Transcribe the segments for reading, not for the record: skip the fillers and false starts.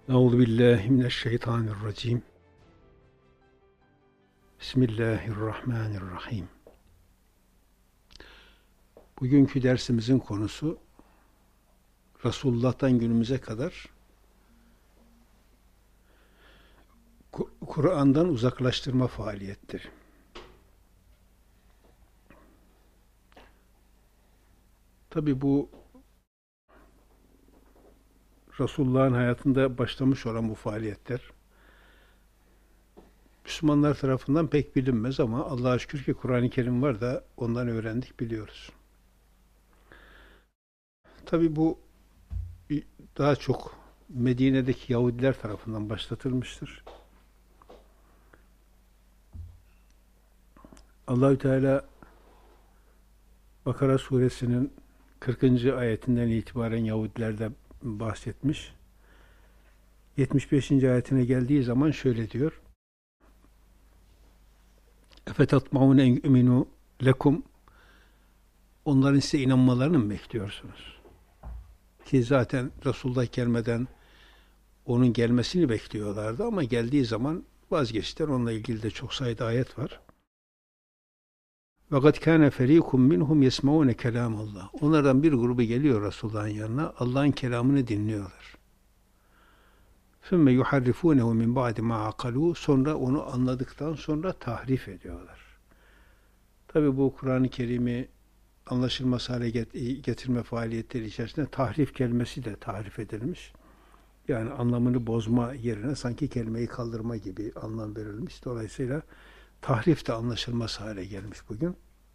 Euzubillahimineşşeytanirracim. Bismillahirrahmanirrahim. Bugünkü dersimizin konusu Resulullah'tan günümüze kadar Kur'an'dan uzaklaştırma faaliyettir. Tabi bu Resulullah'ın hayatında başlamış olan bu faaliyetler Müslümanlar tarafından pek bilinmez ama Allah'a şükür ki Kur'an-ı Kerim var da ondan öğrendik, biliyoruz. Tabi bu daha çok Medine'deki Yahudiler tarafından başlatılmıştır. Allahü Teala Bakara suresinin 40. ayetinden itibaren Yahudilerden bahsetmiş. 75. ayetine geldiği zaman şöyle diyor: Efetatmaune en yu'minu lekum, onların size inanmalarını mı bekliyorsunuz? Ki zaten Resulullah gelmeden onun gelmesini bekliyorlardı ama geldiği zaman vazgeçtiler. Onunla ilgili de çok sayıda ayet var. وَقَدْ كَانَ فَر۪يكُمْ مِنْهُمْ يَسْمَعُونَ كَلَامَ اللّٰهِ. Onlardan bir grubu geliyor Resulullah'ın yanına, Allah'ın kelamını dinliyorlar. ثُمَّ يُحَرِّفُونَهُ مِنْ بَعْدِ مَا عَقَلُوا. Sonra onu anladıktan sonra tahrif ediyorlar. Tabi bu Kur'an-ı Kerim'i anlaşılmaz hale getirme faaliyetleri içerisinde tahrif kelimesi de tahrif edilmiş. Yani anlamını bozma yerine sanki kelimeyi kaldırma gibi anlam verilmiş. Dolayısıyla tahrif de anlaşılmaz hale gelmiş bugün.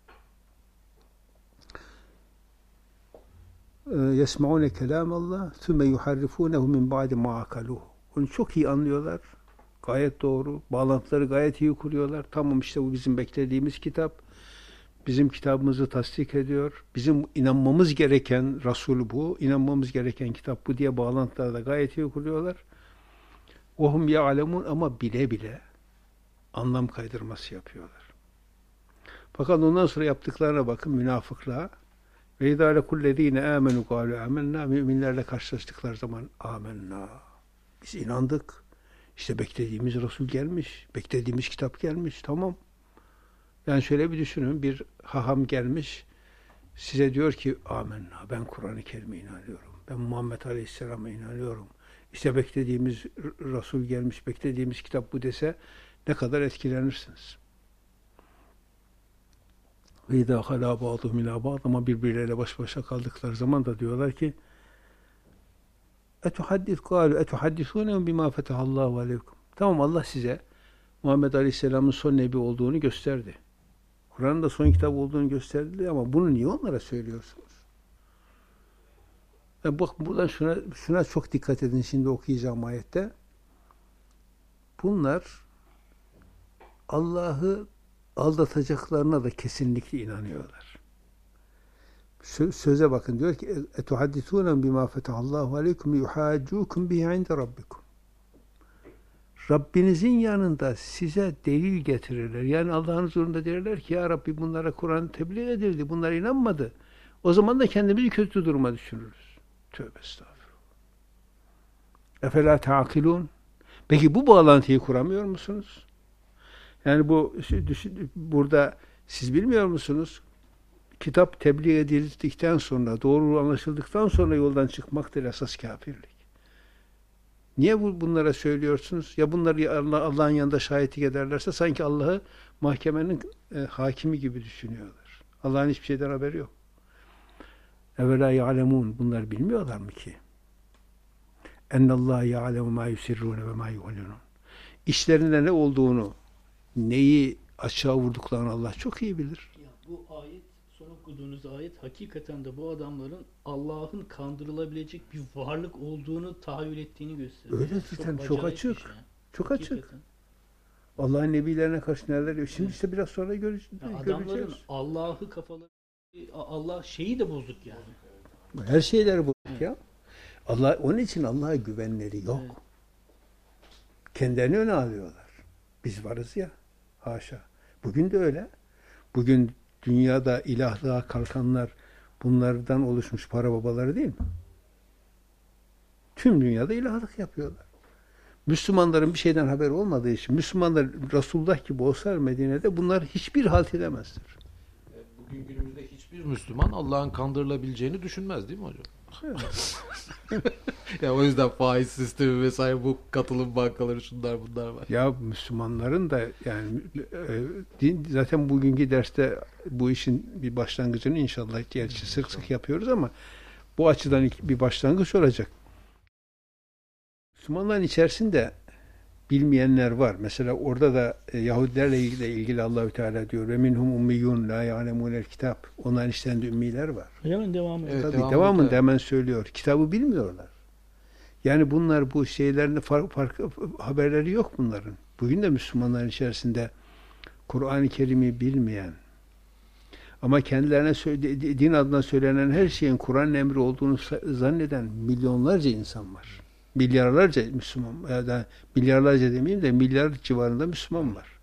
يَسْمَعُونَ كَلَامَ اللّٰهِ ثُمَّ يُحَرِّفُونَهُ مِنْ بَعْدِ مَا عَقَلُوهُ. Onu çok iyi anlıyorlar. Gayet doğru. Bağlantıları gayet iyi kuruyorlar. Tamam, işte bu bizim beklediğimiz kitap. Bizim kitabımızı tasdik ediyor. Bizim inanmamız gereken Resul bu. İnanmamız gereken kitap bu diye bağlantıları da gayet iyi kuruyorlar. وَهُمْ يَعْلَمُونَ. Ama bile bile anlam kaydırması yapıyorlar. Fakat ondan sonra yaptıklarına bakın, münafıklığa. Ve idâ lekullezîne âmenû kâlû âmennâ. Müminlerle karşılaştıkları zaman âmennâ. Biz inandık. İşte beklediğimiz Resul gelmiş. Beklediğimiz kitap gelmiş. Tamam. Yani şöyle bir düşünün. Bir haham gelmiş. Size diyor ki âmennâ. Ben Kur'an-ı Kerim'e inanıyorum. Ben Muhammed Aleyhisselam'a inanıyorum. İşte beklediğimiz Resul gelmiş. Beklediğimiz kitap bu dese ne kadar etkilenirsiniz. Ve idâ halâ bâduhum ilâ bâd. Ama birbirleriyle baş başa kaldıkları zaman da diyorlar ki etuhaddisûnehum bimâ fetehallâhu aleykum. Tamam, Allah size Muhammed Aleyhisselam'ın son nebi olduğunu gösterdi. Kur'an'ın da son kitap olduğunu gösterdi ama bunu niye onlara söylüyorsunuz? Bak, buradan şuna çok dikkat edin, şimdi okuyacağım ayette. Bunlar Allah'ı aldatacaklarına da kesinlikle inanıyorlar. Söze bakın, diyor ki etuhaddisûnen bimâ fetehallâhu aleykum yuhâccûkum bihi inde rabbikum. Rabbinizin yanında size delil getirirler. Yani Allah'ın huzurunda derler ki ya Rabbi, bunlara Kur'an tebliğ edildi. Bunlar inanmadı. O zaman da kendimizi kötü duruma düşürürüz. Tövbe estağfurullah. Efelâ ta'akilûn. Peki bu bağlantıyı kuramıyor musunuz? Yani burada siz bilmiyor musunuz? Kitap tebliğ edildikten sonra, doğru anlaşıldıktan sonra yoldan çıkmaktır esas kafirlik. Niye bunlara söylüyorsunuz? Ya bunları Allah'ın yanında şahitlik ederlerse sanki Allah'ı mahkemenin hakimi gibi düşünüyorlar. Allah'ın hiçbir şeyden haberi yok. Evvelâ ya'lemûn. Bunlar bilmiyorlar mı ki? Ennallâhe ya'lemu mâ yusirrûne ve mâ yu'linûn. İşlerinde ne olduğunu, neyi açığa vurduklarını Allah çok iyi bilir. Ya bu ayet, son okuduğunuz ayet, hakikaten de bu adamların Allah'ın kandırılabilecek bir varlık olduğunu tahayyül ettiğini gösteriyor. Öyle zaten, çok açık. Şey. Çok hakikaten açık. Allah'ın nebilerine karşı neler diyor. Şimdi işte biraz sonra göreceğiz. Adamların Allah'ı kafaları, Allah şeyi de bozuk yani. Her şeyleri bozuk ya. Onun için Allah'a güvenleri yok. Evet. Kendilerini öne alıyorlar. Biz varız ya. Haşa. Bugün de öyle. Bugün dünyada ilahlığa kalkanlar bunlardan oluşmuş para babaları değil mi? Tüm dünyada ilahlık yapıyorlar. Müslümanların bir şeyden haberi olmadığı için Müslümanlar Resulullah gibi olsalar Medine'de bunlar hiçbir halt edemezler. Bugün günümüzde hiçbir Müslüman Allah'ın kandırılabileceğini düşünmez değil mi hocam? Ya o yüzden faiz sistemi vesaire bu katılım bankaları şunlar bunlar var. Ya Müslümanların da yani din zaten bugünkü derste bu işin bir başlangıcını inşallah gerçi sık sık yapıyoruz ama bu açıdan bir başlangıç olacak. Müslümanların içerisinde bilmeyenler var. Mesela orada da Yahudilerle ilgili Allahü Teala diyor ve minhum ummiyyun la ya'lemunel kitap. Onların içlerinde ümmiler var. Hemen devam edelim. Tabii devamında devamında hemen söylüyor. Kitabı bilmiyorlar. Yani bunlar bu şeylerin farklı haberleri yok bunların. Bugün de Müslümanların içerisinde Kur'an-ı Kerim'i bilmeyen ama kendilerine din adına söylenen her şeyin Kur'an'ın emri olduğunu zanneden milyonlarca insan var. Milyarlarca Müslüman, ya da milyarlarca demeyeyim de milyar civarında Müslüman var.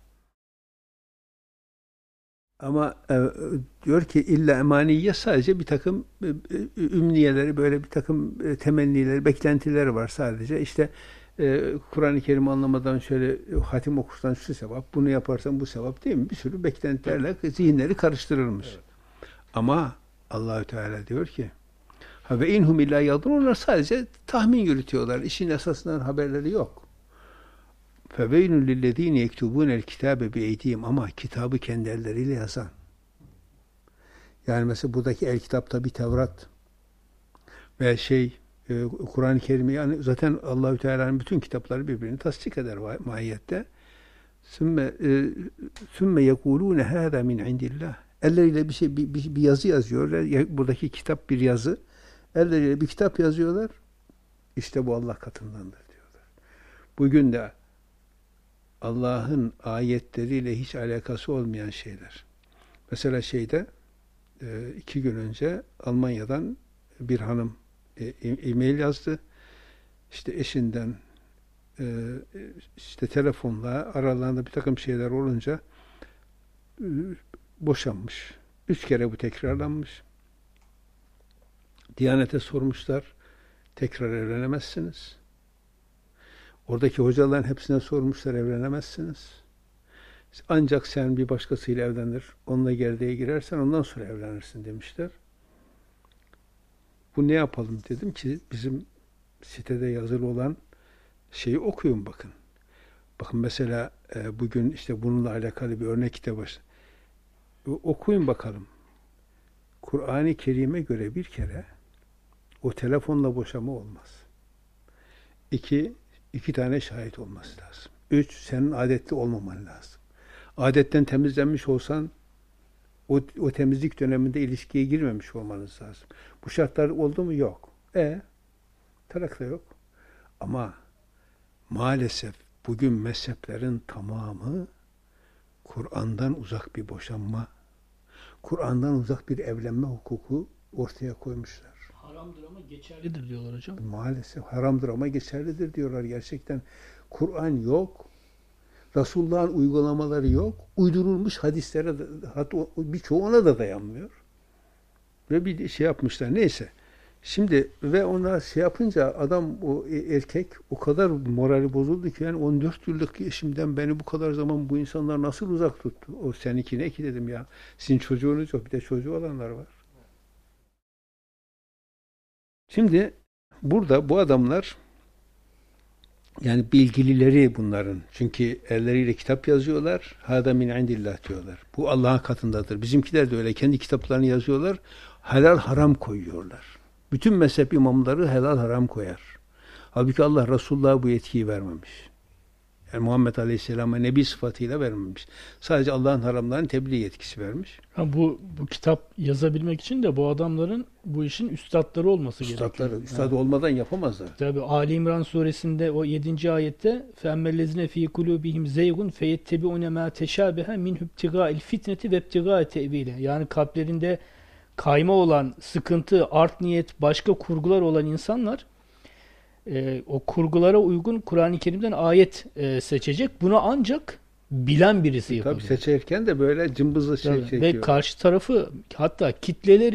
Ama diyor ki illa emaniye sadece bir takım ümniyeleri, böyle bir takım temennileri, beklentileri var sadece. İşte Kur'an-ı Kerim anlamadan şöyle hatim okursan şu sevap, bunu yaparsan bu sevap değil mi? Bir sürü beklentilerle zihinleri karıştırılmış. Evet. Ama Allahü Teala diyor ki ve inhum illa yadun, onlar sadece tahmin yürütüyorlar. İşin esasından haberleri yok. Feveynül lillezîne yektubûnel kitâbe bi'eydîhim, ama kitabı kendi elleriyle yazan. Yani mesela buradaki el kitapta bir Tevrat ve Kur'an-ı Kerim, yani zaten Allahü Teala'nın bütün kitapları birbirini tasdik eder mahiyette. Sümme yekulûne hâzâ min indillah. Elleriyle bir yazı yazıyorlar. Buradaki kitap bir yazı. Elleriyle bir kitap yazıyorlar. İşte bu Allah katındandır diyorlar. Bugün de Allah'ın ayetleriyle hiç alakası olmayan şeyler. Mesela 2 gün önce Almanya'dan bir hanım e-mail yazdı. İşte eşinden telefonla aralarında bir takım şeyler olunca boşanmış. 3 kere bu tekrarlanmış. Diyanete sormuşlar. Tekrar evlenemezsiniz. Oradaki hocaların hepsine sormuşlar, evlenemezsiniz. Ancak sen bir başkasıyla evlenir, onunla gerdeğe girersen ondan sonra evlenirsin demişler. Bu ne yapalım dedim ki bizim sitede yazılı olan şeyi okuyun bakın. Bakın mesela bugün işte bununla alakalı bir örnek kitabı. Okuyun bakalım. Kur'an-ı Kerim'e göre bir kere o telefonla boşama olmaz. 2 tane şahit olması lazım. 3, senin adetli olmaman lazım. Adetten temizlenmiş olsan o temizlik döneminde ilişkiye girmemiş olmanız lazım. Bu şartlar oldu mu? Yok. Talak da yok. Ama maalesef bugün mezheplerin tamamı Kur'an'dan uzak bir boşanma, Kur'an'dan uzak bir evlenme hukuku ortaya koymuşlar. Haramdır ama geçerlidir diyorlar hocam. Maalesef haramdır ama geçerlidir diyorlar gerçekten. Kur'an yok. Resulullah'ın uygulamaları yok. Uydurulmuş hadislere birçoğuna da dayanmıyor. Ve bir şey yapmışlar. Neyse. Şimdi ve onlar yapınca adam, o erkek o kadar morali bozuldu ki, yani 14 yıllık eşimden beni bu kadar zaman bu insanlar nasıl uzak tuttu? O seninki ne ki dedim ya. Sizin çocuğunuz yok. Bir de çocuğu olanlar var. Şimdi burada bu adamlar, yani bilgilileri bunların. Çünkü elleriyle kitap yazıyorlar. Hâdâ min indillah diyorlar. Bu Allah'ın katındadır. Bizimkiler de öyle. Kendi kitaplarını yazıyorlar. Helal haram koyuyorlar. Bütün mezhep imamları helal haram koyar. Halbuki Allah Resulullah'a bu yetkiyi vermemiş. Yani Muhammed Aleyhisselam'a nebi sıfatıyla vermemiş. Sadece Allah'ın haramlarını tebliğ yetkisi vermiş. Bu kitap yazabilmek için de bu adamların bu işin üstadları olması gerekiyor. Üstad olmadan yapamazlar. Tabi Ali İmran suresinde o 7. ayette فَاَمَّلَّذِينَ ف۪ي قُلُوبِهِمْ زَيْغٌ فَيَتَّبِعُونَ مَا تَشَابِهَ مِنْهُ ابْتِغَاءِ الْفِتْنَةِ وَابْتِغَاءِ تَأْوِيلِ. Yani kalplerinde kayma olan, sıkıntı, art niyet, başka kurgular olan insanlar o kurgulara uygun Kur'an-ı Kerim'den ayet seçecek. Bunu ancak bilen birisi yapabilir. Tabii seçerken de böyle cımbızlı çekiyor. Ve karşı tarafı, hatta kitleleri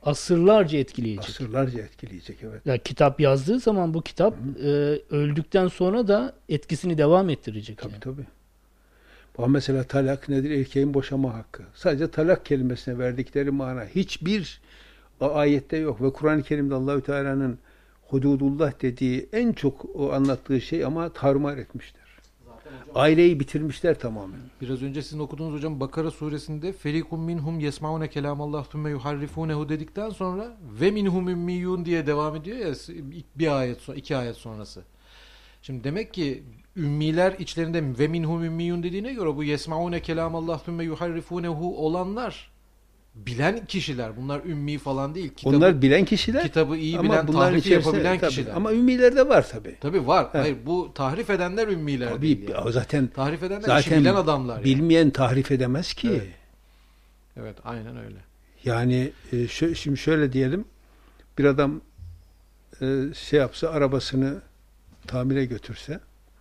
asırlarca etkileyecek. Asırlarca etkileyecek, evet. Ya kitap yazdığı zaman bu kitap öldükten sonra da etkisini devam ettirecek. Tabii yani. tabii. Bu mesela talak nedir? Erkeğin boşama hakkı. Sadece talak kelimesine verdikleri mana hiçbir ayette yok ve Kur'an-ı Kerim'de Allahü Teala'nın hududullah dediği en çok o anlattığı şey ama tarumar etmişler. Aileyi bitirmişler tamamen. Biraz önce sizin okuduğunuz hocam Bakara suresinde ferikum minhum yesmaune kelamallah thumme yuharrifunehu dedikten sonra ve minhum ümmiyun diye devam ediyor ya bir ayet sonra 2 ayet sonrası. Şimdi demek ki ümmiler içlerinde ve minhum ümmiyun dediğine göre bu yesmaune kelamallah thumme yuharrifunehu olanlar bilen kişiler. Bunlar ümmi falan değil. Onlar bilen kişiler. Kitabı iyi ama bilen, tahrifi yapabilen tabii, kişiler. ama ümmiler de var tabii. Tabii var. Evet. Hayır, bu tahrif edenler ümmiler Tabii, değil. Yani. zaten Tahrif edenler işi bilen adamlar. Yani. Bilmeyen tahrif edemez ki. Evet. Evet, aynen öyle. Yani şimdi şöyle diyelim. Bir adam şey yapsa, arabasını tamire götürse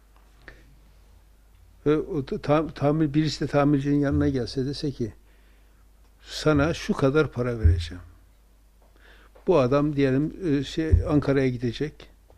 ve birisi de tamircinin yanına gelse dese ki sana şu kadar para vereceğim. Bu adam diyelim Ankara'ya gidecek.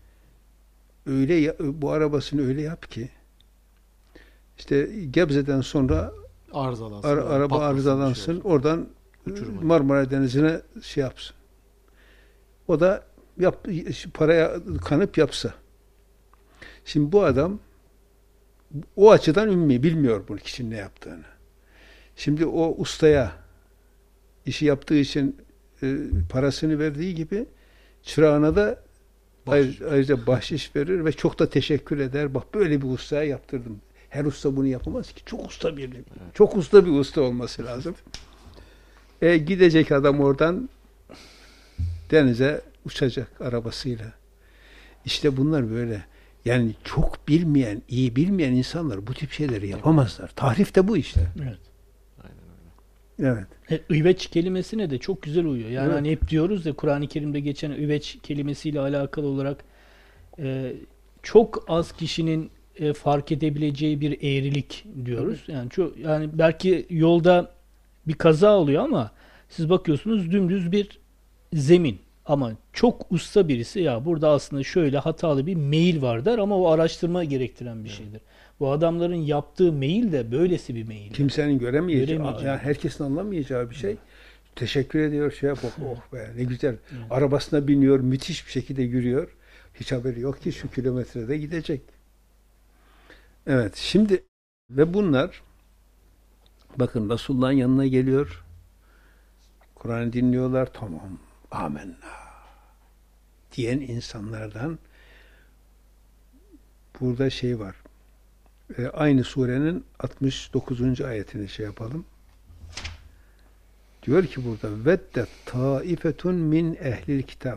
Bu arabasını öyle yap ki işte Gebze'den sonra araba arızalansın. Oradan Marmara Denizi'ne şey yapsın. O da paraya kanıp yapsa. Şimdi bu adam o açıdan ümmi, bilmiyor bu kişinin ne yaptığını. Şimdi o ustaya işi yaptığı için parasını verdiği gibi çırağına da ayrıca bahşiş verir ve çok da teşekkür eder. Bak böyle bir ustaya yaptırdım. Her usta bunu yapamaz ki. Çok usta bir usta olması lazım. Gidecek adam oradan denize uçacak arabasıyla. İşte bunlar böyle. Yani çok bilmeyen, iyi bilmeyen insanlar bu tip şeyleri yapamazlar. Tahrif de bu işte. Evet. Evet. Üveç kelimesine de çok güzel uyuyor. Yani evet. Hani hep diyoruz da Kur'an-ı Kerim'de geçen üveç kelimesiyle alakalı olarak çok az kişinin fark edebileceği bir eğrilik diyoruz. Evet. Yani belki yolda bir kaza oluyor ama siz bakıyorsunuz dümdüz bir zemin. Ama çok usta birisi ya burada aslında şöyle hatalı bir meyil var der ama o araştırma gerektiren bir şeydir. Bu adamların yaptığı meyil de böylesi bir meyil. Kimsenin göremeyeceği, yani herkesin anlamayacağı bir şey. Teşekkür ediyor, oh be ne güzel. Arabasına biniyor, müthiş bir şekilde yürüyor. Hiç haberi yok ki şu kilometrede gidecek. Evet, şimdi ve bunlar bakın Resulullah'ın yanına geliyor. Kur'an'ı dinliyorlar, tamam. Amenna diyen insanlardan burada şey var. Aynı surenin 69. ayetini şey yapalım. Diyor ki burada veddet taifetun min ehlil kitap.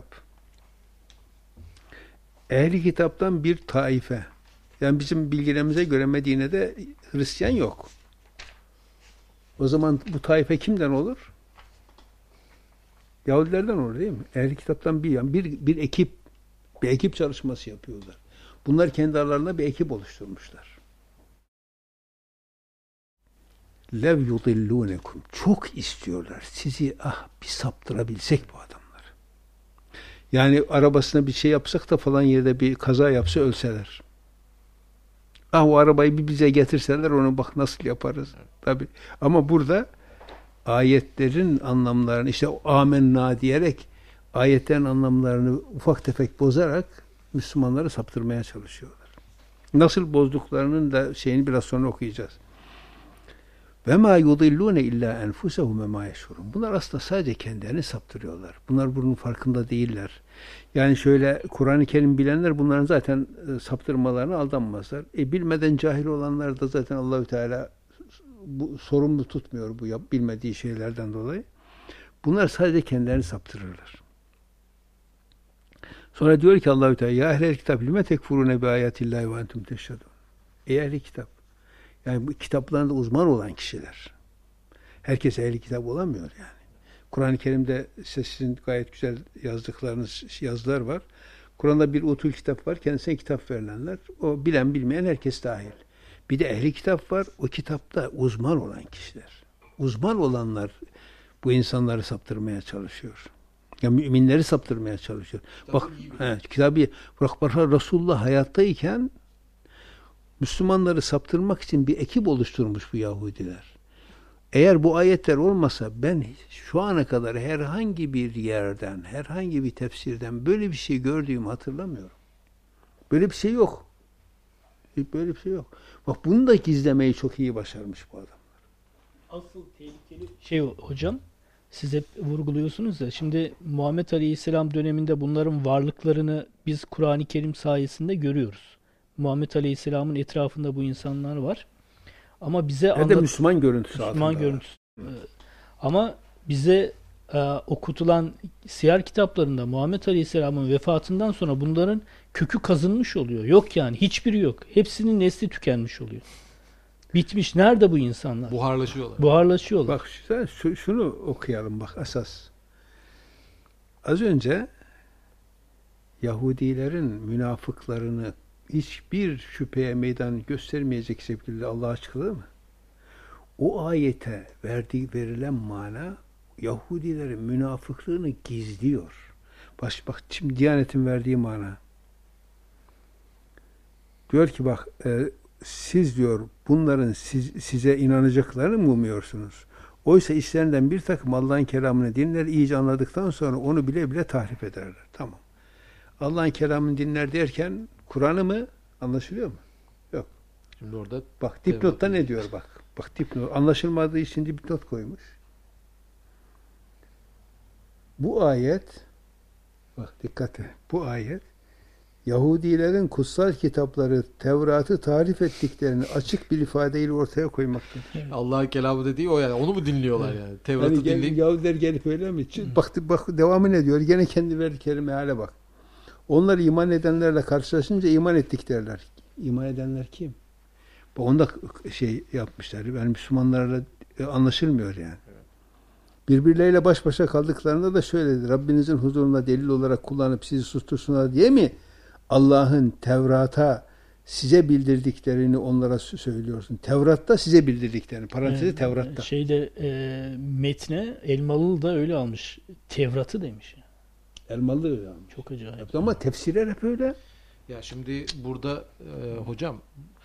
Ehli kitaptan bir taife. Yani bizim bilgilerimize göre Medine'de Hristiyan yok. O zaman bu taife kimden olur? Yahudilerden olur değil mi? Ehli kitaptan bir ekip çalışması yapıyorlar. Bunlar kendi aralarında bir ekip oluşturmuşlar. Lev yudillunekum. Çok istiyorlar. Sizi bir saptırabilsek bu adamlar. Yani arabasına bir şey yapsak da falan yerde bir kaza yapsa ölseler. O arabayı bir bize getirseler onu bak nasıl yaparız. Tabii. Ama burada ayetlerin anlamlarını işte amenna diyerek ayetlerin anlamlarını ufak tefek bozarak Müslümanları saptırmaya çalışıyorlar. Nasıl bozduklarının da şeyini biraz sonra okuyacağız. Ve ma yudillune illa enfusehum ve ma yeşurun. Bunlar aslında sadece kendilerini saptırıyorlar. Bunlar bunun farkında değiller. Yani şöyle Kur'an-ı Kerim bilenler bunların zaten saptırmalarına aldanmazlar. Bilmeden cahil olanlar da zaten Allahü Teala bu sorumlu tutmuyor bu bilmediği şeylerden dolayı. Bunlar sadece kendilerini saptırırlar. Sonra diyor ki Allahü Teala ya ehlel kitap lime tekfurune bi ayatillahi ve entum teşhedun. Ey ehli kitap. Yani bu kitaplarında uzman olan kişiler. Herkes ehli kitap olamıyor yani. Kur'an-ı Kerim'de sizin gayet güzel yazdıklarınız yazılar var. Kur'an'da bir utul kitap var. Kendisine kitap verilenler. O bilen bilmeyen herkes dahil. Bir de ehli kitap var. O kitapta uzman olan kişiler. Uzman olanlar bu insanları saptırmaya çalışıyor. Ya müminleri saptırmaya çalışıyor. Bak, kitabı bak Resulullah hayattayken Müslümanları saptırmak için bir ekip oluşturmuş bu Yahudiler. Eğer bu ayetler olmasa ben şu ana kadar herhangi bir yerden, herhangi bir tefsirden böyle bir şey gördüğümü hatırlamıyorum. Böyle bir şey yok. Böyle bir şey yok. Bak bunu da gizlemeyi çok iyi başarmış bu adam. Asıl tehlikeli şey hocam, siz hep vurguluyorsunuz ya, şimdi Muhammed Aleyhisselam döneminde bunların varlıklarını biz Kur'an-ı Kerim sayesinde görüyoruz. Muhammed Aleyhisselam'ın etrafında bu insanlar var. Ama bize Ve de Müslüman görüntüsü Müslüman görüntüsü. Ama bize okutulan siyer kitaplarında Muhammed Aleyhisselam'ın vefatından sonra bunların kökü kazınmış oluyor. Yok yani, hiçbiri yok. Hepsinin nesli tükenmiş oluyor. Bitmiş. Nerede bu insanlar? Buharlaşıyorlar. Buharlaşıyorlar. Bak şunu okuyalım bak esas. Az önce Yahudilerin münafıklarını hiçbir şüpheye meydan göstermeyecek şekilde Allah açıkladı mı? O ayete verilen mana Yahudilerin münafıklığını gizliyor. Bak şimdi Diyanet'in verdiği mana. Diyor ki bak siz diyor bunların size inanacaklarını mı umuyorsunuz? Oysa işlerinden bir takım Allah'ın kelamını dinler, iyice anladıktan sonra onu bile bile tahrif ederler. Tamam. Allah'ın kelamını dinler derken Kur'an'ı mı? Anlaşılıyor mu? Yok. Şimdi orada bak dipnotta ne diyor bak. Bak dipnot anlaşılmadığı için dipnot koymuş. Bu ayet bak dikkat et. Bu ayet Yahudilerin kutsal kitapları Tevrat'ı tarif ettiklerini açık bir ifadeyle ortaya koymaktadır. Evet. Allah'ın kelamı dediği o yani. Onu mu dinliyorlar yani? Tevrat'ı Yani dinleyip Yahudiler gelip öyle mi? Bak devamı ne diyor? Gene kendi verdikleri meale bak. Onlar iman edenlerle karşılaşınca iman ettik derler. İman edenler kim? Onda şey yapmışlar. Yani Müslümanlarla anlaşılmıyor yani. Evet. Birbirleriyle baş başa kaldıklarında da şöyle dedi. Rabbinizin huzurunda delil olarak kullanıp sizi sustursunlar diye mi Allah'ın Tevrat'a size bildirdiklerini onlara söylüyorsun? Tevrat'ta size bildirdiklerini. Parantezi Tevrat'ta. Metne Elmalılı da öyle almış. Tevrat'ı demiş. Elmalı öyle almış. Çok acayip. Ama tefsirler hep öyle. ya şimdi burada hocam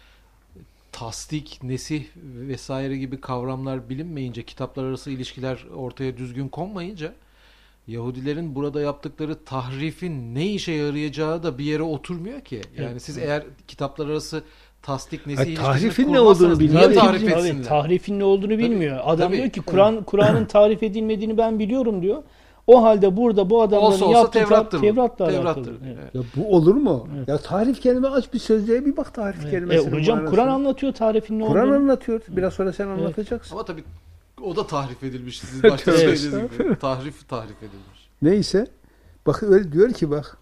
tasdik, nesih vesaire gibi kavramlar bilinmeyince, kitaplar arası ilişkiler ortaya düzgün konmayınca Yahudilerin burada yaptıkları tahrifin ne işe yarayacağı da bir yere oturmuyor ki. Yani Evet. siz eğer kitaplar arası tasdik, nesih ilişkisini tahrifin ne olduğunu kurmazsanız bilmiyor. niye tahrif Tabii, etsinler? tahrifin ne olduğunu bilmiyor. Adam tabii. diyor ki Kur'an'ın tarif edilmediğini ben biliyorum diyor. O halde burada bu adamların Olsa olsa yaptığı Tevrat'tır bu. Tevrat'la Tevrat'tır. alakalı. Evet. Evet. Ya bu olur mu? Evet. Ya tarif kelime aç bir sözlüğe bir bak tarif kelimesinin Hocam manasını. Kur'an anlatıyor tarifin ne Kur'an olduğunu. anlatıyor. Biraz sonra sen anlatacaksın. Ama tabii o da tahrif edilmiş. Siz başta Evet. söylediğiniz gibi. Tahrif edilmiş. Neyse. Bak öyle diyor ki bak.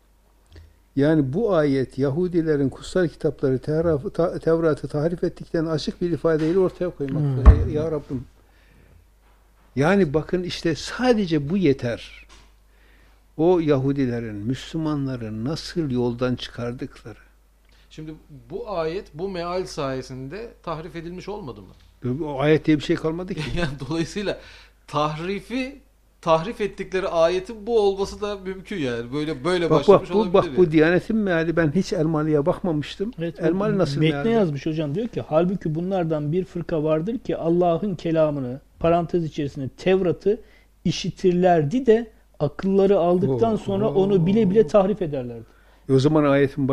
Yani bu ayet Yahudilerin kutsal kitapları Tevrat'ı tahrif ettiklerini açık bir ifadeyle ortaya koymakta. Ya Rabbim. Yani bakın işte sadece bu yeter. O Yahudilerin, Müslümanların nasıl yoldan çıkardıkları. Şimdi bu ayet bu meal sayesinde tahrif edilmiş olmadı mı? O ayet diye bir şey kalmadı ki. Yani dolayısıyla tahrif ettikleri ayetin bu olması da mümkün yani. Böyle başlamış olabilir. Bak bu Diyanet'in meali, ben hiç Elmalı'ya bakmamıştım. Evet, Elmalı nasıl metne meali? yazmış hocam, diyor ki halbuki bunlardan bir fırka vardır ki Allah'ın kelamını parantez içerisinde Tevrat'ı işitirlerdi de akılları aldıktan sonra onu bile bile tahrif ederlerdi. O zaman ayetin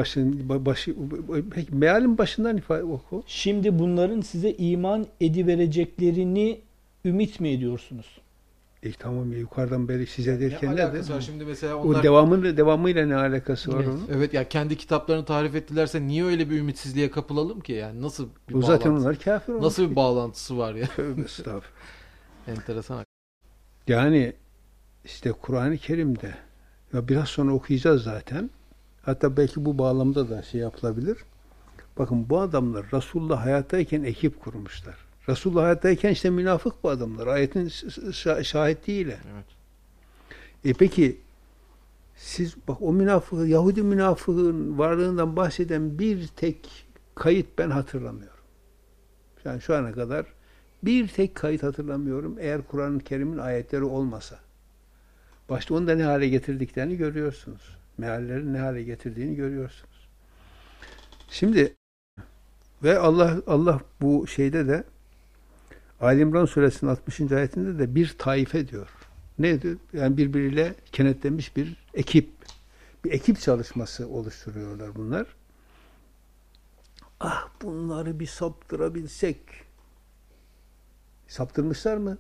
peki mealin başından ifade oku. Şimdi bunların size iman edivereceklerini ümit mi ediyorsunuz? Tamam ya, yukarıdan beri size Ne derken ne alakası var de? şimdi mesela O onlar devamıyla ne alakası var Evet. onun? evet ya kendi kitaplarını tarif ettilerse niye öyle bir ümitsizliğe kapılalım ki yani nasıl bir O zaten bağlantısı? onlar kafir olmuş. Nasıl bir bağlantısı var ya? Tövbe estağfurullah. Enteresan. Yani işte Kur'an-ı Kerim'de ya biraz sonra okuyacağız zaten. Hatta belki bu bağlamda da şey yapılabilir. Bakın bu adamlar Resulullah hayattayken ekip kurmuşlar. Resulullah hayattayken işte münafık bu adamlar. Ayetin şahit değil. Evet. Peki siz bak o münafık, Yahudi münafığın varlığından bahseden bir tek kayıt ben hatırlamıyorum. Yani şu ana kadar bir tek kayıt hatırlamıyorum eğer Kur'an-ı Kerim'in ayetleri olmasa. Başta onu da ne hale getirdiklerini görüyorsunuz. Meallerin ne hale getirdiğini görüyorsunuz. Şimdi ve Allah bu şeyde de Ali İmran suresinin 60. ayetinde de bir taife diyor. Neydi? Yani birbiriyle kenetlenmiş bir ekip çalışması oluşturuyorlar bunlar. Ah, bunları bir saptırabilsek. Saptırmışlar mı?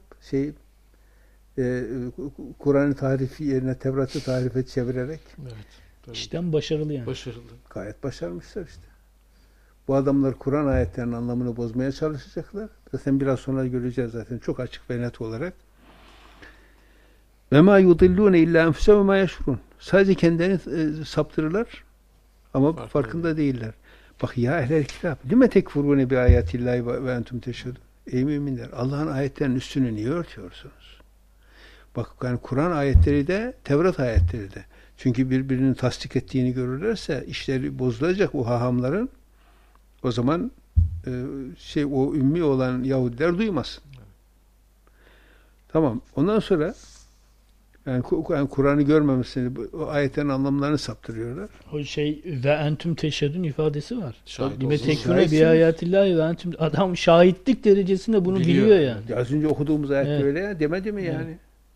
Kur'an'ı tarifi yerine Tevrat'ı tarife çevirerek. Evet. Tabii. İşten başarılı yani. Başarılı. Gayet başarmışlar işte. Bu adamlar Kur'an ayetlerinin anlamını bozmaya çalışacaklar. Zaten biraz sonra göreceğiz zaten çok açık ve net olarak. Ve ma yudillune illa enfusehum ve ma yeşurun. Sadece kendilerini saptırırlar ama farkında değiller. Bak ya ehlel kitap. Lime tekfurune bi ayatillahi ve entum teşhedun. Ey müminler, Allah'ın ayetlerinin üstünü niye örtüyorsunuz? Bak yani Kur'an ayetleri de, Tevrat ayetleri de. Çünkü birbirinin tasdik ettiğini görürlerse işleri bozulacak o hahamların. O zaman o ümmi olan Yahudiler duymasın. Tamam. Ondan sonra yani Kur'an'ı görmemesini, o ayetlerin anlamlarını saptırıyorlar. O ve entüm teşhedün ifadesi var. Lime tekfurune bi ayatillahi ve entüm, adam şahitlik derecesinde bunu biliyor yani. Ya az önce okuduğumuz ayet öyle ya, demedi mi yani?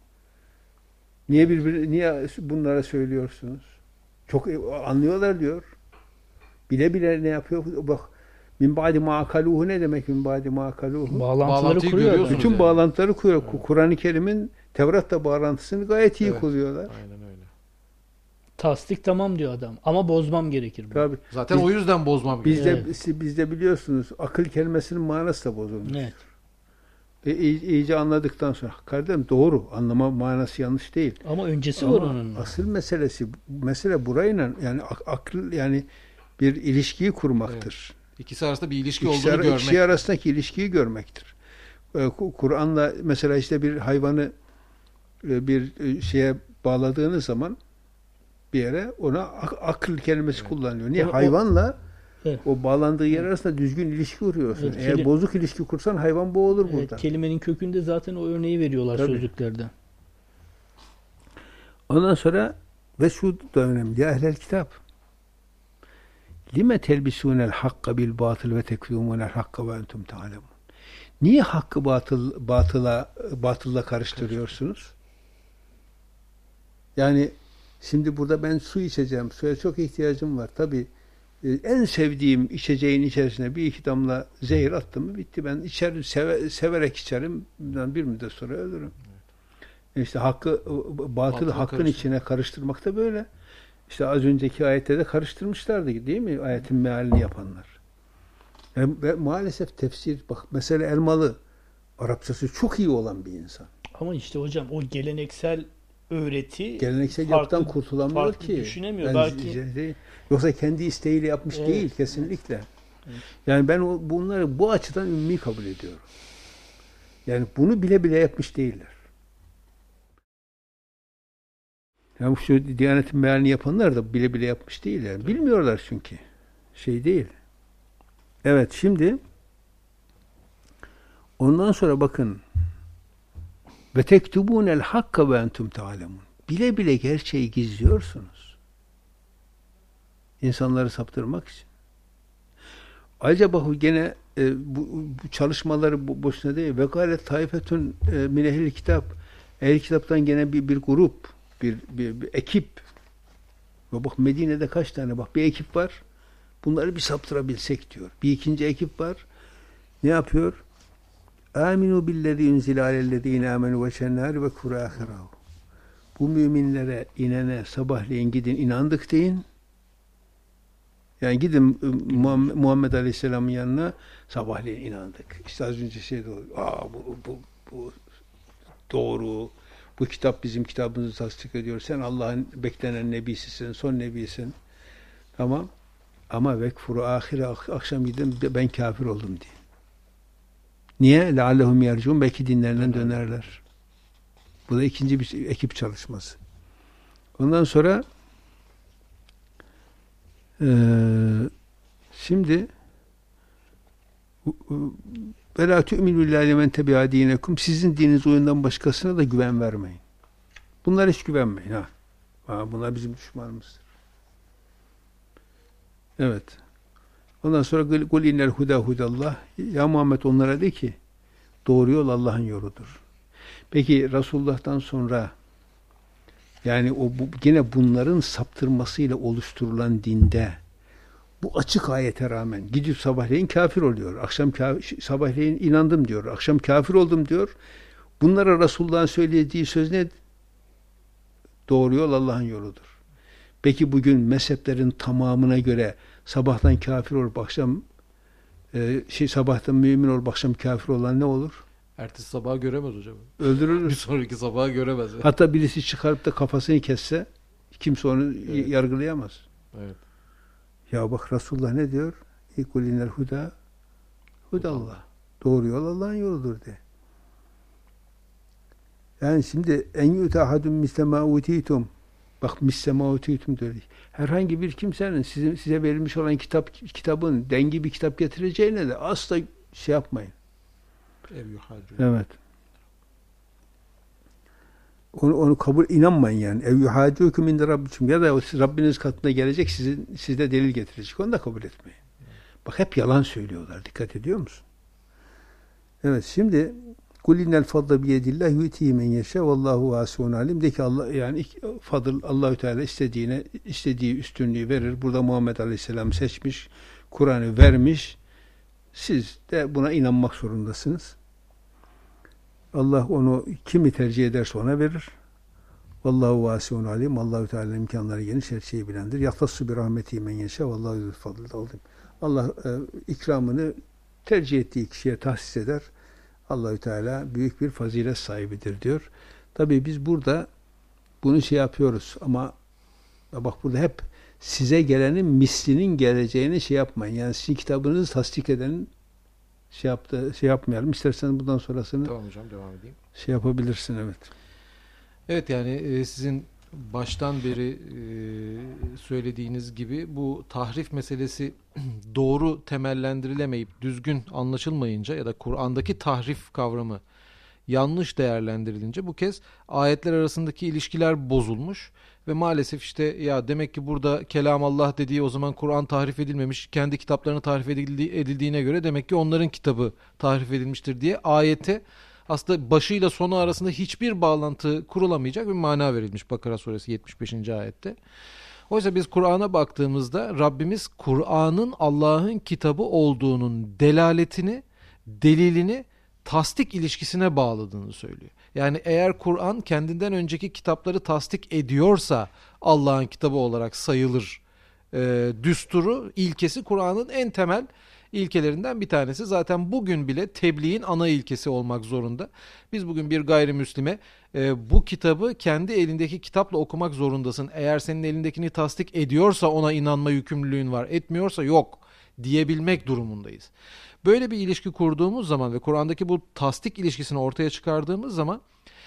Niye bunlara söylüyorsunuz? Çok anlıyorlar diyor. Bile bile ne yapıyor? Bak, min ba'di ma akaluhu ne demek min ba'di ma akaluhu? Bağlantıları kuruyor. Bütün yani. Bağlantıları kuruyor. Evet. Kur'an-ı Kerim'in Tevrat'ta bağlantısını gayet iyi kuruyorlar. Aynen öyle. Tasdik tamam diyor adam. Ama bozmam gerekir. Tabii. Zaten o yüzden bozmam gerekir. Bizde biliyorsunuz akıl kelimesinin manası da bozulmuş. Evet. İyice anladıktan sonra kardeşim doğru. Anlama manası yanlış değil. Ama öncesi var onun. Asıl mesele burayla yani akıl yani bir ilişkiyi kurmaktır. Evet. İkisi arasında bir ilişki olduğunu görmek. İkisi arasındaki ilişkiyi görmektir. Kur'an'la mesela işte bir hayvanı bir şeye bağladığınız zaman bir yere ona akıl kelimesi kullanılıyor. Niye? Hayvanla o bağlandığı yer arasında düzgün ilişki kuruyorsun. Eğer bozuk ilişki kursan hayvan boğulur burada. Kelimenin kökünde zaten o örneği veriyorlar sözlüklerde. Ondan sonra ve şu da önemli. Ya ehlel kitap. Lime telbisunel hakka bil batıl ve tektumunel hakka ve entum ta'lemun. Niye hakkı batılla karıştırıyorsunuz? Yani şimdi burada ben su içeceğim. Suya çok ihtiyacım var. Tabii en sevdiğim içeceğin içerisine bir iki damla zehir attım mı bitti. Ben içerim, severek içerim. Bir müddet sonra ölürüm. Evet. İşte hakkın içine karıştırmak da böyle. İşte az önceki ayette de karıştırmışlardı değil mi? Ayetin mealini yapanlar. Ve maalesef tefsir, bak mesela Elmalı Arapçası çok iyi olan bir insan. Ama işte hocam o geleneksel öğreti yapıdan kurtulamıyor ki. Düşünemiyor belki. Yoksa kendi isteğiyle yapmış değil kesinlikle. Evet. Yani ben bunları bu açıdan ümmi kabul ediyorum. Yani bunu bile bile yapmış değiller. Yani şu Diyanet'in mealini yapanlar da bile bile yapmış değil yani. Bilmiyorlar çünkü. Değil. Evet şimdi ondan sonra bakın ve tektubunel hakka ve entum ta'lemun. Bile bile gerçeği gizliyorsunuz. İnsanları saptırmak için. Ayrıca bak gene bu çalışmaları boşuna değil. Vekalet taifetun min ehl-i kitap. Ehl-i kitaptan gene bir grup, bir ekip. Ve bak Medine'de kaç tane bir ekip var. Bunları bir saptırabilsek diyor. Bir ikinci ekip var. Ne yapıyor? Aminu billezî unzile alellezîne âmenû ve şennâri ve kuru âhirâhu. Bu müminlere inene sabahleyin gidin inandık deyin. Yani gidin Muhammed Aleyhisselam'ın yanına sabahleyin inandık. İşte az önce bu doğru. Bu kitap bizim kitabımızı tasdik ediyor. Sen Allah'ın beklenen nebisisin, son nebisin. Tamam. Ama vekfuru ahire akşam gidin ben kafir oldum diye. Niye? Leallehum yercun. Belki dinlerinden dönerler. Bu da ikinci bir ekip çalışması. Ondan sonra şimdi وَلَا تُؤْمِنُوا لِلّٰهِ لِمَنْ تَبِعَ دِينَكُمْ. Sizin dininiz oyundan başkasına da güven vermeyin. Bunlara hiç güvenmeyin. Bunlar bizim düşmanımızdır. Evet. Ondan sonra kul innel huda hudallah. Ya Muhammed onlara de ki doğru yol Allah'ın yoludur. Peki Resulullah'tan sonra yani yine bunların saptırmasıyla oluşturulan dinde bu açık ayete rağmen gidip sabahleyin kafir oluyor. Sabahleyin inandım diyor. Akşam kafir oldum diyor. Bunlara Resulullah'ın söylediği söz ne? Doğru yol Allah'ın yoludur. Peki bugün mezheplerin tamamına göre sabahtan kafir olup akşam sabahtan mümin olup akşam kafir olan ne olur? Ertesi sabaha göremez hocam. Öldürülür. Bir sonraki sabaha göremez. Hatta birisi çıkarıp da kafasını kesse kimse onu yargılayamaz. Evet. Ya bak Resulullah ne diyor? İkulinel huda hudallah. Doğru yol Allah'ın yoludur de. Yani şimdi en yutahadun mislema utitum. Bak mislema utitum diyor. Herhangi bir kimsenin size verilmiş olan kitabın dengi bir kitap getireceğine de asla şey yapmayın. Evet. Onu kabul inanmayın yani. Ev yuhacûküm inde rabbikum ya da Rabbiniz katına gelecek sizde delil getirecek. Onu da kabul etmeyin. Bak hep yalan söylüyorlar. Dikkat ediyor musun? Evet şimdi kul innel fadle bi yedillah yu'tihi men yeşâ vallahu vâsi'un alim. De ki Allah yani fadıl Allahü Teala istediği üstünlüğü verir. Burada Muhammed Aleyhisselam seçmiş, Kur'an'ı vermiş. Siz de buna inanmak zorundasınız. Allah onu kimi tercih ederse ona verir. Vallahu vâsi'un alim. Allahü Teala imkanları geniş, her şeyi bilendir. Yahtassu bi rahmetihi men yeşâ vallahu zul fadlil azim. Allah ikramını tercih ettiği kişiye tahsis eder. Allahü Teala büyük bir fazilet sahibidir diyor. Tabii biz burada bunu şey yapıyoruz ama bak burada hep size gelenin mislinin geleceğini şey yapmayın. Yani sizin kitabınızı tasdik edenin şey yapmayalım. İsterseniz bundan sonrasını tamam hocam devam edeyim. Şey yapabilirsin evet. Evet yani sizin baştan beri söylediğiniz gibi bu tahrif meselesi doğru temellendirilemeyip düzgün anlaşılmayınca ya da Kur'an'daki tahrif kavramı yanlış değerlendirilince bu kez ayetler arasındaki ilişkiler bozulmuş ve maalesef işte ya demek ki burada kelam Allah dediği o zaman Kur'an tahrif edilmemiş, kendi kitaplarını tahrif edildiğine göre demek ki onların kitabı tahrif edilmiştir diye ayete aslında başıyla sonu arasında hiçbir bağlantı kurulamayacak bir mana verilmiş Bakara suresi 75. ayette. Oysa biz Kur'an'a baktığımızda Rabbimiz Kur'an'ın Allah'ın kitabı olduğunun delaletini, delilini tasdik ilişkisine bağladığını söylüyor. Yani eğer Kur'an kendinden önceki kitapları tasdik ediyorsa Allah'ın kitabı olarak sayılır. Düsturu, ilkesi Kur'an'ın en temel ilkelerinden bir tanesi. Zaten bugün bile tebliğin ana ilkesi olmak zorunda. Biz bugün bir gayrimüslime bu kitabı kendi elindeki kitapla okumak zorundasın. Eğer senin elindekini tasdik ediyorsa ona inanma yükümlülüğün var. Etmiyorsa yok diyebilmek durumundayız. Böyle bir ilişki kurduğumuz zaman ve Kur'an'daki bu tasdik ilişkisini ortaya çıkardığımız zaman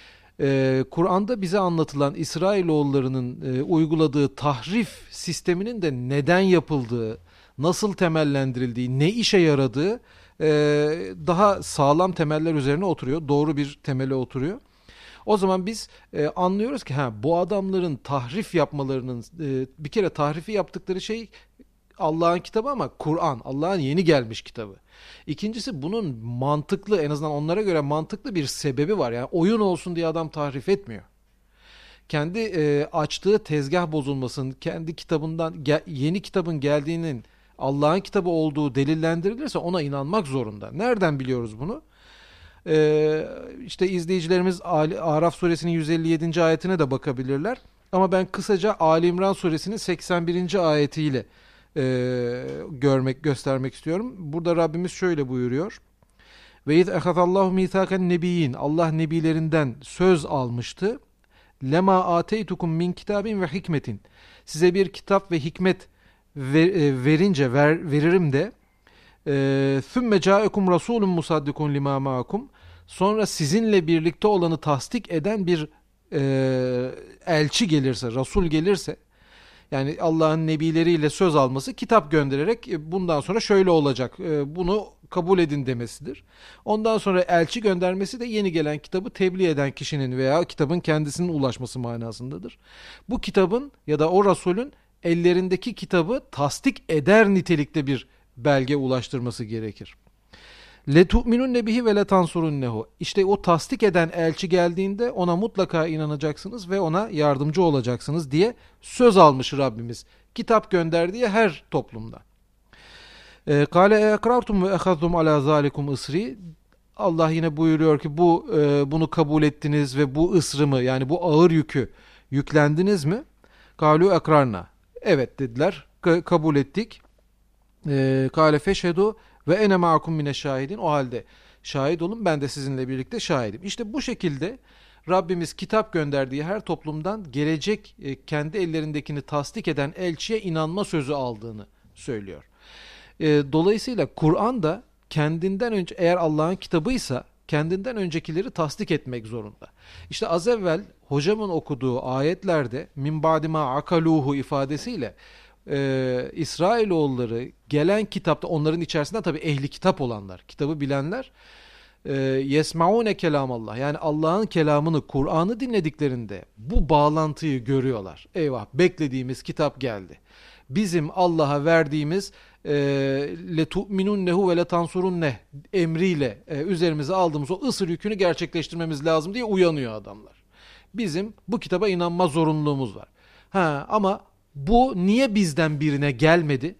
Kur'an'da bize anlatılan İsrailoğullarının uyguladığı tahrif sisteminin de neden yapıldığı, nasıl temellendirildiği, ne işe yaradığı daha sağlam temeller üzerine oturuyor. Doğru bir temele oturuyor. O zaman biz anlıyoruz ki bu adamların tahrif yapmalarının bir kere tahrifi yaptıkları şey Allah'ın kitabı ama Kur'an, Allah'ın yeni gelmiş kitabı. İkincisi bunun mantıklı, en azından onlara göre mantıklı bir sebebi var. Yani oyun olsun diye adam tahrif etmiyor. Kendi açtığı tezgah bozulmasın, kendi kitabından yeni kitabın geldiğinin Allah'ın kitabı olduğu delillendirilirse ona inanmak zorunda. Nereden biliyoruz bunu? İşte izleyicilerimiz Araf suresinin 157. ayetine de bakabilirler. Ama ben kısaca Ali İmran suresinin 81. ayetiyle göstermek istiyorum. Burada Rabbimiz şöyle buyuruyor. Ve iz ehazallahu mithaken nebiyyin. Allah nebilerinden söz almıştı. Lema ateytukum min kitabin ve hikmetin. Size bir kitap ve hikmet veririm de thumme ca'ekum rasulun musaddikun lima ma'akum. Sonra sizinle birlikte olanı tasdik eden bir elçi gelirse, Resul gelirse, Yani Allah'ın nebileriyle söz alması, kitap göndererek bundan sonra şöyle olacak, bunu kabul edin demesidir. Ondan sonra elçi göndermesi de yeni gelen kitabı tebliğ eden kişinin veya kitabın kendisinin ulaşması manasındadır. Bu kitabın ya da o Resulün ellerindeki kitabı tasdik eder nitelikte bir belge ulaştırması gerekir. لَتُؤْمِنُنَّ بِهِ وَلَتَنْصُرُنَّهُ. İşte o tasdik eden elçi geldiğinde ona mutlaka inanacaksınız ve ona yardımcı olacaksınız diye söz almış Rabbimiz kitap gönderdiği her toplumda. قَالَ اَقْرَرْتُمْ وَاَخَذْتُمْ عَلَى ذَٰلِكُمْ ısri. Allah yine buyuruyor ki bunu kabul ettiniz ve bu ısrımı, yani bu ağır yükü yüklendiniz mi? قَالُوا اَقْرَرْنَا. Evet dediler, kabul ettik. قَالَ فَشْهَدُوا ve ene ma'akum mine şahidin. O halde şahit olun, ben de sizinle birlikte şahidim. İşte bu şekilde Rabbimiz kitap gönderdiği her toplumdan gelecek kendi ellerindekini tasdik eden elçiye inanma sözü aldığını söylüyor. Dolayısıyla Kur'an da kendinden önce, eğer Allah'ın kitabıysa kendinden öncekileri tasdik etmek zorunda. İşte az evvel hocamın okuduğu ayetlerde min ba'dima akaluhu ifadesiyle İsrailoğulları gelen kitapta, onların içerisinde tabii ehli kitap olanlar, kitabı bilenler, yesmaune kelamallah, yani Allah'ın kelamını, Kur'an'ı dinlediklerinde bu bağlantıyı görüyorlar. Eyvah, beklediğimiz kitap geldi. Bizim Allah'a verdiğimiz letu'minunnehu ve letansurunneh emriyle üzerimize aldığımız o ısır yükünü gerçekleştirmemiz lazım diye uyanıyor adamlar. Bizim bu kitaba inanma zorunluluğumuz var. Ama bu niye bizden birine gelmedi?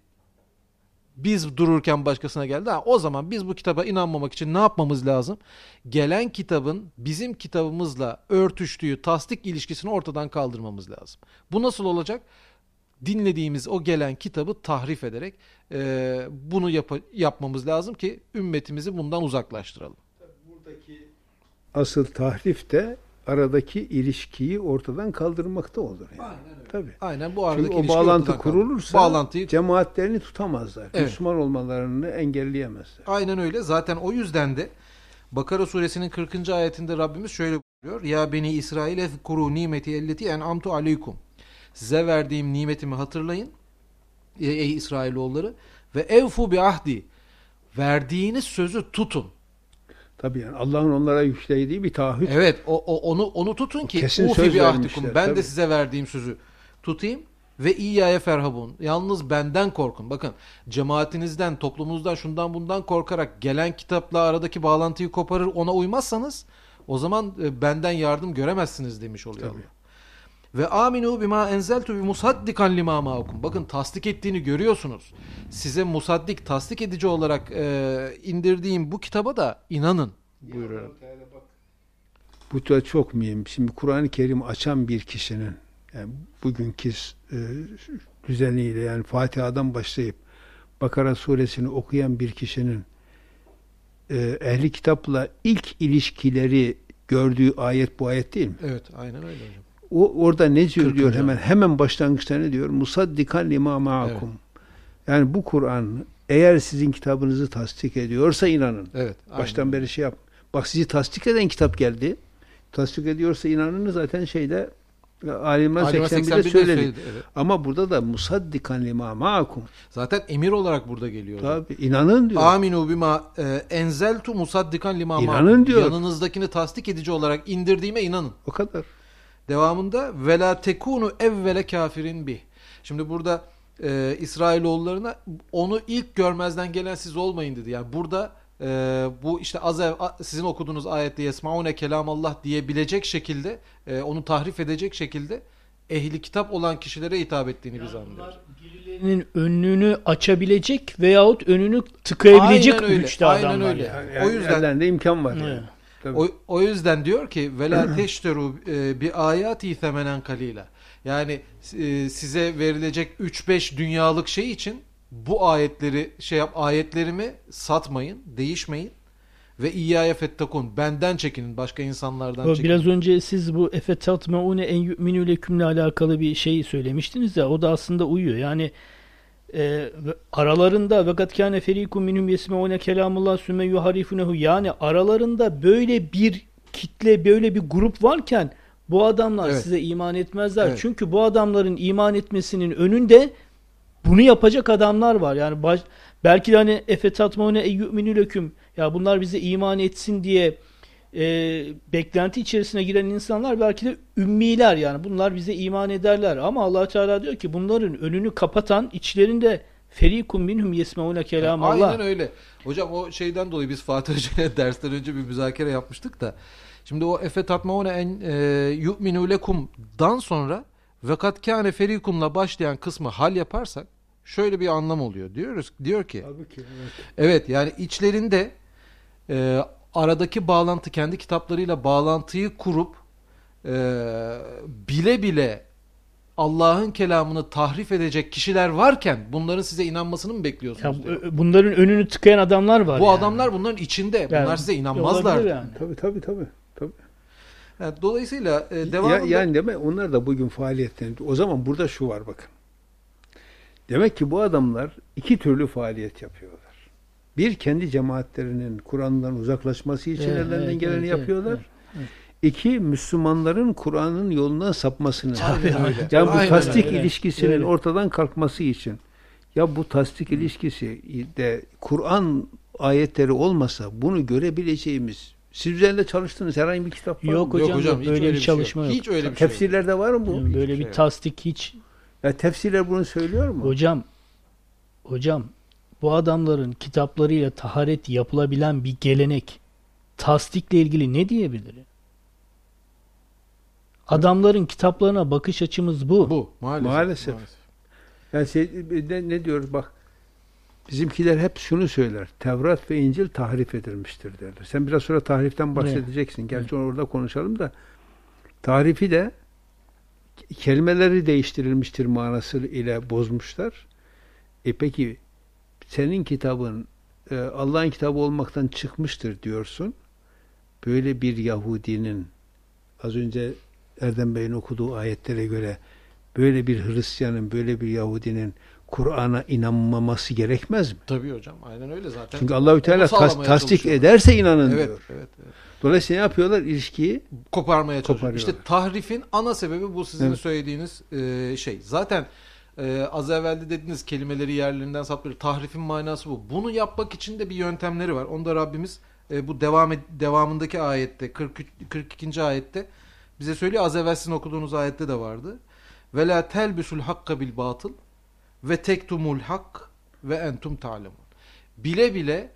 Biz dururken başkasına geldi. O zaman biz bu kitaba inanmamak için ne yapmamız lazım? Gelen kitabın bizim kitabımızla örtüştüğü tasdik ilişkisini ortadan kaldırmamız lazım. Bu nasıl olacak? Dinlediğimiz o gelen kitabı tahrif ederek bunu yapmamız lazım ki ümmetimizi bundan uzaklaştıralım. Buradaki asıl tahrif de aradaki ilişkiyi ortadan kaldırmakta olur. Yani. Aynen öyle. Tabii. Aynen, bu aradaki çünkü o bağlantı kurulursa cemaatlerini tutamazlar. Evet. Müslüman olmalarını engelleyemezler. Aynen öyle. Zaten o yüzden de Bakara suresinin 40. ayetinde Rabbimiz şöyle buyuruyor. Ya beni İsrail ezkuru nimeti elleti en'amtu aleykum. Size verdiğim nimetimi hatırlayın ey İsrailoğulları ve evfu bi ahdi. Verdiğiniz sözü tutun. Tabii yani Allah'ın onlara yüklediği bir taahhüt. Evet, onu tutun ki ufi bi ahdikum. Ben de size verdiğim sözü tutayım ve iyyâye ferhabun. Yalnız benden korkun. Bakın, cemaatinizden, toplumunuzdan, şundan bundan korkarak gelen kitapla aradaki bağlantıyı koparır, ona uymazsanız o zaman benden yardım göremezsiniz demiş oluyor. Tabii. Ve aminu bima enzeltu bi musaddikan lima ma'akum. Bakın, tasdik ettiğini görüyorsunuz. Size musaddik, tasdik edici olarak indirdiğim bu kitaba da inanın buyuruyor. Bu da çok mühim. Şimdi Kur'an-ı Kerim açan bir kişinin, yani bugünkü düzeniyle, yani Fatiha'dan başlayıp Bakara suresini okuyan bir kişinin ehli kitapla ilk ilişkileri gördüğü ayet bu ayet değil mi? Evet, aynen öyle hocam. Orada ne diyor hemen başlangıçta ne diyor? Musaddikan lima ma'akum. Evet. Yani bu Kur'an eğer sizin kitabınızı tasdik ediyorsa inanın. Evet. Baştan beri şey yap. Bak, sizi tasdik eden kitap geldi. Tasdik ediyorsa inanın, zaten şeyde Ali İmran 81'de söyledi. Evet. Ama burada da musaddikan lima ma'akum. Zaten emir olarak burada geliyor. Tabii, inanın diyor. Aminu bima enzeltu musaddikan lima ma'akum. İnanın diyor. Yanınızdakini tasdik edici olarak indirdiğime inanın. O kadar. Devamında ve la tekunu evvele kafirin bih. Şimdi burada İsrailoğullarına onu ilk görmezden gelen siz olmayın dedi. Yani burada bu işte sizin okuduğunuz ayette yesmaune kelamallah diyebilecek şekilde, onu tahrif edecek şekilde ehli kitap olan kişilere hitap ettiğini biz anlıyoruz. Birilerinin önünü açabilecek veyahut önünü tıkayabilecek güçte adamlar. Aynen öyle. Yani o yüzden ellerinde imkan var. Yani. O yüzden diyor ki vela teşteru bi ayati semenen kalila. Yani size verilecek 3-5 dünyalık şey için bu ayetleri ayetlerimi satmayın, değişmeyin ve iyyâye fettekûn. Benden çekinin, başka insanlardan çekinin. Biraz önce siz bu efetatmeûne en yu'minû lekümle alakalı bir şey söylemiştiniz ya, o da aslında uyuyor. Yani aralarında vekat kâne ferîkum minhum yesmeûne kelâmullah sümme yuharifunehu, yani aralarında böyle bir kitle, böyle bir grup varken bu adamlar Evet. size iman etmezler. Evet. Çünkü bu adamların iman etmesinin önünde bunu yapacak adamlar var. Yani belki de hani efetatmune eyyu'minüleküm, ya bunlar bize iman etsin diye beklenti içerisine giren insanlar belki de ümmiler, yani bunlar bize iman ederler. Ama Allah Teala diyor ki bunların önünü kapatan, içlerinde ferikun minhum yesmeune kelamallah. Aynen öyle. Hocam o şeyden dolayı biz Fatih Hoca'yla dersten önce bir müzakere yapmıştık da. Şimdi o efe tatmaune en yu'minu lekum'dan sonra vekat kâne ferikum'la başlayan kısmı hal yaparsak şöyle bir anlam oluyor. Diyor ki Tabii ki. Evet. evet, yani içlerinde aradaki bağlantı, kendi kitaplarıyla bağlantıyı kurup bile bile Allah'ın kelamını tahrif edecek kişiler varken bunların size inanmasını mı bekliyorsunuz Ya, diyor. bunların önünü tıkayan adamlar var. Bu yani. adamlar bunların içinde. Bunlar Yani, size inanmazlar. olabilir yani. Tabii. Yani dolayısıyla devamında... Yani demek onlar da bugün faaliyetlerinde. O zaman burada şu var bakın. Demek ki bu adamlar iki türlü faaliyet yapıyorlar. Bir, kendi cemaatlerinin Kur'an'dan uzaklaşması için ellerinden geleni yapıyorlar. Evet. İki, Müslümanların Kur'an'ın yolundan sapmasını. Aynen öyle. Yani bu Aynen tasdik öyle. ilişkisinin Öyle. ortadan kalkması için. Ya bu tasdik ilişkisi de Kur'an ayetleri olmasa bunu görebileceğimiz, siz üzerinde çalıştığınız herhangi bir kitap var Yok mı? hocam, hocam, hiç böyle öyle bir bir şey çalışma yok. yok. Hiç öyle bir şey yok. Tefsirlerde var mı bu? Yani böyle Hiçbir bir şey yok. tasdik hiç. Ya tefsirler bunu söylüyor mu? Hocam bu adamların kitaplarıyla taharet yapılabilen bir gelenek tasdikle ilgili ne diyebilir? Adamların kitaplarına bakış açımız bu. Bu maalesef. Yani ne diyoruz bak, bizimkiler hep şunu söyler. Tevrat ve İncil tahrif edilmiştir derler. Sen biraz sonra tahriften bahsedeceksin. Gerçi orada konuşalım da tahrifi de kelimeleri değiştirilmiştir manası ile bozmuşlar. Peki senin kitabın Allah'ın kitabı olmaktan çıkmıştır diyorsun. Böyle bir Yahudinin, az önce Erdem Bey'in okuduğu ayetlere göre, böyle bir Hristiyanın, böyle bir Yahudinin Kur'an'a inanmaması gerekmez mi? Tabii hocam. Aynen öyle zaten. Çünkü Allahü Teala Onu sağlamaya tasdik çalışıyor. ederse inanın Evet, diyor. evet. Dolayısıyla ne yapıyorlar? İlişkiyi Koparmaya çalışıyor. koparıyorlar. İşte tahrifin ana sebebi bu, sizin Evet. söylediğiniz şey. Zaten az evvel de dediğiniz kelimeleri yerlerinden saplıyor. Tahrifin manası bu. Bunu yapmak için de bir yöntemleri var. Onu da Rabbimiz bu devamındaki ayette 42. ayette bize söylüyor. Az evvel sizin okuduğunuz ayette de vardı. Ve la telbisul hakka bil batıl ve tektumul hak ve entum ta'lemun. Bile bile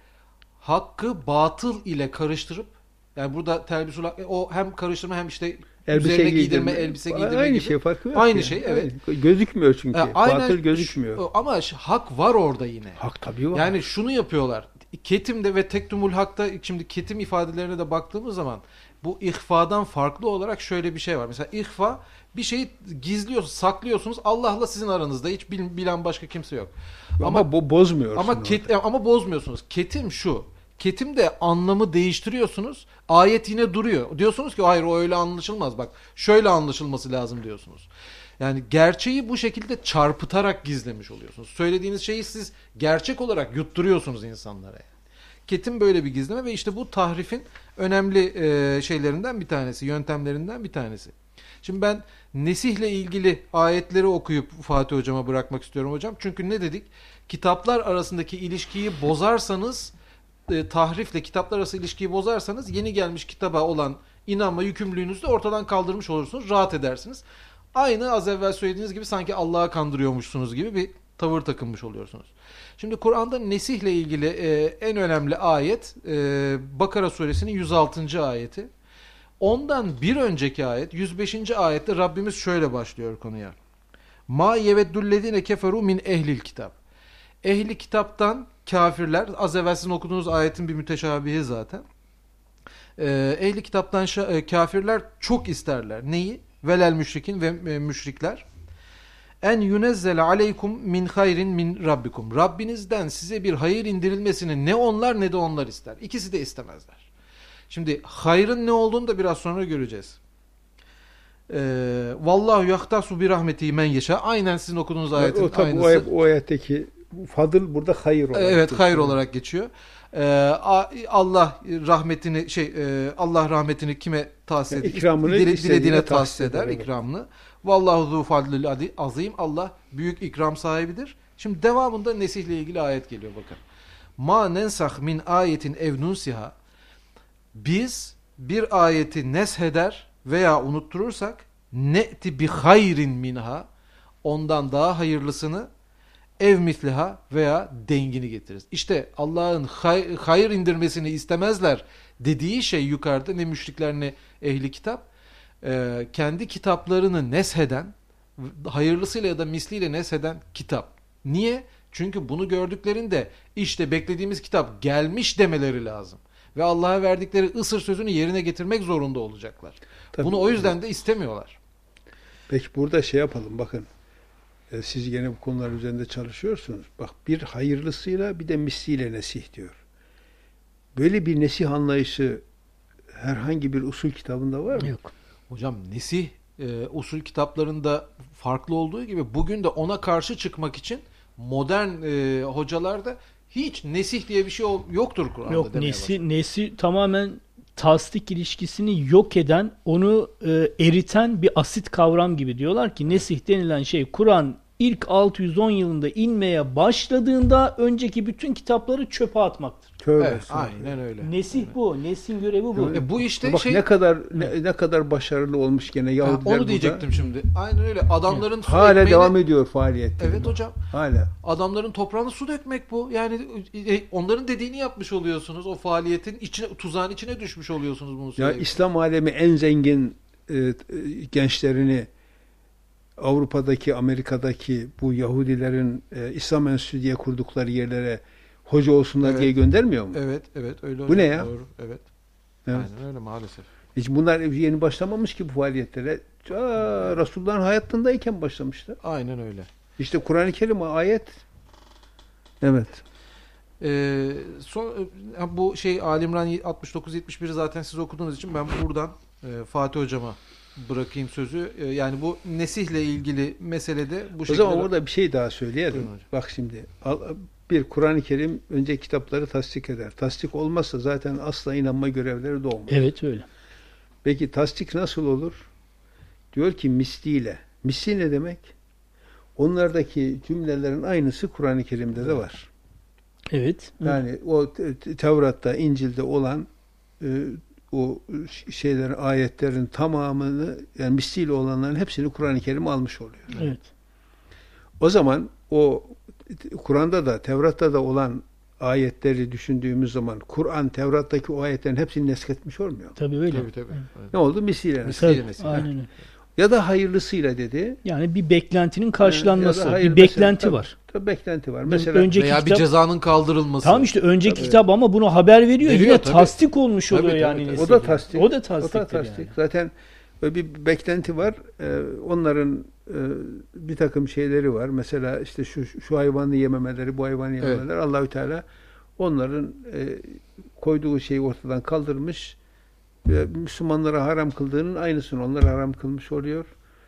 hakkı batıl ile karıştırıp, yani burada telbisul hak, o hem karıştırma hem işte üzerine giydirme, elbise giydirme aynı gibi. şey, farkı yok. Aynı yani. şey, evet. Gözükmüyor çünkü. Aynen, Batıl gözükmüyor. Ama hak var orada yine. Hak tabii var. Yani şunu yapıyorlar. Ketim'de ve tektumul hakta, şimdi ketim ifadelerine de baktığımız zaman bu ihfadan farklı olarak şöyle bir şey var. Mesela ihfa, bir şeyi gizliyorsunuz, saklıyorsunuz. Allah'la sizin aranızda hiç bilen başka kimse yok. Ama bu bozmuyorsun. Ama bozmuyorsunuz. Ketim şu. Ketimde anlamı değiştiriyorsunuz. Ayet yine duruyor. Diyorsunuz ki hayır, o öyle anlaşılmaz. Bak şöyle anlaşılması lazım diyorsunuz. Yani gerçeği bu şekilde çarpıtarak gizlemiş oluyorsunuz. Söylediğiniz şeyi siz gerçek olarak yutturuyorsunuz insanlara. Yani. Ketim böyle bir gizleme ve işte bu tahrifin önemli şeylerinden bir tanesi, yöntemlerinden bir tanesi. Şimdi ben nesihle ilgili ayetleri okuyup Fatih Hocam'a bırakmak istiyorum hocam. Çünkü ne dedik? Kitaplar arasındaki ilişkiyi bozarsanız, tahrifle kitaplar arası ilişkiyi bozarsanız yeni gelmiş kitaba olan inanma yükümlülüğünüzü de ortadan kaldırmış olursunuz. Rahat edersiniz. Aynı az evvel söylediğiniz gibi sanki Allah'a kandırıyormuşsunuz gibi bir tavır takınmış oluyorsunuz. Şimdi Kur'an'da nesihle ilgili en önemli ayet Bakara suresinin 106. ayeti. Ondan bir önceki ayet 105. ayette Rabbimiz şöyle başlıyor konuya. Ma yeveddullezine keferu min ehlil kitap. Ehli kitaptan kafirler, az evvel sizin okuduğunuz ayetin bir müteşabihi zaten. Ehli kitaptan kafirler çok isterler. Neyi? Velel müşrikin ve müşrikler. En yunezzele aleykum min hayrin min rabbikum. Rabbinizden size bir hayır indirilmesini ne onlar ne de onlar ister. İkisi de istemezler. Şimdi hayrın ne olduğunu da biraz sonra göreceğiz. Vallahu yahtasu bi rahmetihi men yeşâ. Aynen sizin okuduğunuz ayetin aynısı. O ayetteki fadıl burada hayır olarak. Evet, geçiyor. hayır olarak geçiyor. Allah rahmetini kime tahsis eder? İkramını Dilediğine tahsis eder evet. ikramını. Vallahu zu fadlil azim. Allah büyük ikram sahibidir. Şimdi devamında nesihle ilgili ayet geliyor bakın. Ma nensah min ayetin ev nunsiha. Biz bir ayeti nesheder veya unutturursak ne'ti bi hayrin minha, ondan daha hayırlısını, ev misliha veya dengini getiririz. İşte Allah'ın hayır indirmesini istemezler dediği şey yukarıda, ne müşrikler ne ehli kitap, kendi kitaplarını nesheden, hayırlısıyla ya da misliyle nesheden kitap. Niye? Çünkü bunu gördüklerinde işte beklediğimiz kitap gelmiş demeleri lazım. Ve Allah'a verdikleri ısır sözünü yerine getirmek zorunda olacaklar. Tabii, bunu o yüzden de istemiyorlar. Peki burada şey yapalım bakın. Siz gene bu konular üzerinde çalışıyorsunuz. Bak, bir hayırlısıyla bir de misliyle nesih diyor. Böyle bir nesih anlayışı herhangi bir usul kitabında var mı? Yok. Hocam nesih usul kitaplarında farklı olduğu gibi bugün de ona karşı çıkmak için modern hocalarda hiç nesih diye bir şey yoktur Kur'an'da. Yok, demeye başladı. nesi tamamen tasdik ilişkisini yok eden, onu eriten bir asit kavram gibi. Diyorlar ki nesih denilen şey Kur'an ilk 610 yılında inmeye başladığında önceki bütün kitapları çöpe atmaktır. Tövbe Evet, estağfurullah. aynen öyle. Nesih bu. Nesin görevi bu. Bu işte Bak ne kadar ne kadar başarılı olmuş gene Yahudiler onu burada. diyecektim şimdi. Aynen öyle. Adamların su Hala ekmeğine- devam ediyor faaliyetleri. Evet bu. hocam. Hala. Adamların toprağına su dökmek bu. Yani onların dediğini yapmış oluyorsunuz. O faaliyetin içine, tuzağın içine düşmüş oluyorsunuz bunu Ya söyleyip. İslam alemi en zengin gençlerini Avrupa'daki, Amerika'daki bu Yahudilerin İslam Enstitüsü diye kurdukları yerlere hoca olsunlar Evet. diye göndermiyor mu? Evet, öyle Bu hocam. ne ya? Doğru, evet. Evet. Aynen öyle maalesef. Hiç bunlar yeni başlamamış ki bu faaliyetlere. Resulullah'ın hayatındayken başlamışlar. Aynen öyle. İşte Kur'an-ı Kerim ayet. Evet. Bu Ali İmran 69-71 zaten siz okuduğunuz için ben buradan Fatih hocama bırakayım sözü. Yani bu nesihle ilgili meselede bu O şekilde. zaman orada bir şey daha söyleyelim. Buyurun hocam. Bak şimdi bir Kur'an-ı Kerim önce kitapları tasdik eder. Tasdik olmazsa zaten asla inanma görevleri doğmaz. Evet öyle. Peki tasdik nasıl olur? Diyor ki misliyle. Misli ne demek? Onlardaki cümlelerin aynısı Kur'an-ı Kerim'de de var. Evet. Yani o Tevrat'ta, İncil'de olan o şeylerin, ayetlerin tamamını, yani misliyle olanların hepsini Kur'an-ı Kerim almış oluyor. Evet. O zaman o Kur'an'da da Tevrat'ta da olan ayetleri düşündüğümüz zaman Kur'an Tevrat'taki o ayetlerin hepsini nesketmiş olmuyor. Tabii öyle. Tabii. Ne oldu? Misliyle. Misliyle. Tabii, Mesela. aynen öyle. Ya da hayırlısıyla dedi. Yani bir beklentinin karşılanması, Ya da hayır, bir beklenti mesela, var. Tabii beklenti var. Mesela Mesela önceki Veya bir kitap, cezanın kaldırılması. tamam işte önceki Tabii. kitap ama bunu haber veriyor. Veriyor, Yine tabii. tasdik olmuş Tabii, oluyor tabii, yani. tabii. o nesilde. da tasdik. O da tasdiktir tasdik. yani. Zaten öyle bir beklenti var. Onların bir takım şeyleri var. Mesela işte şu hayvanı yememeleri, bu hayvanı yememeleri. Allahü Teala onların koyduğu şeyi ortadan kaldırmış ve Müslümanlara haram kıldığının aynısını onlara haram kılmış oluyor.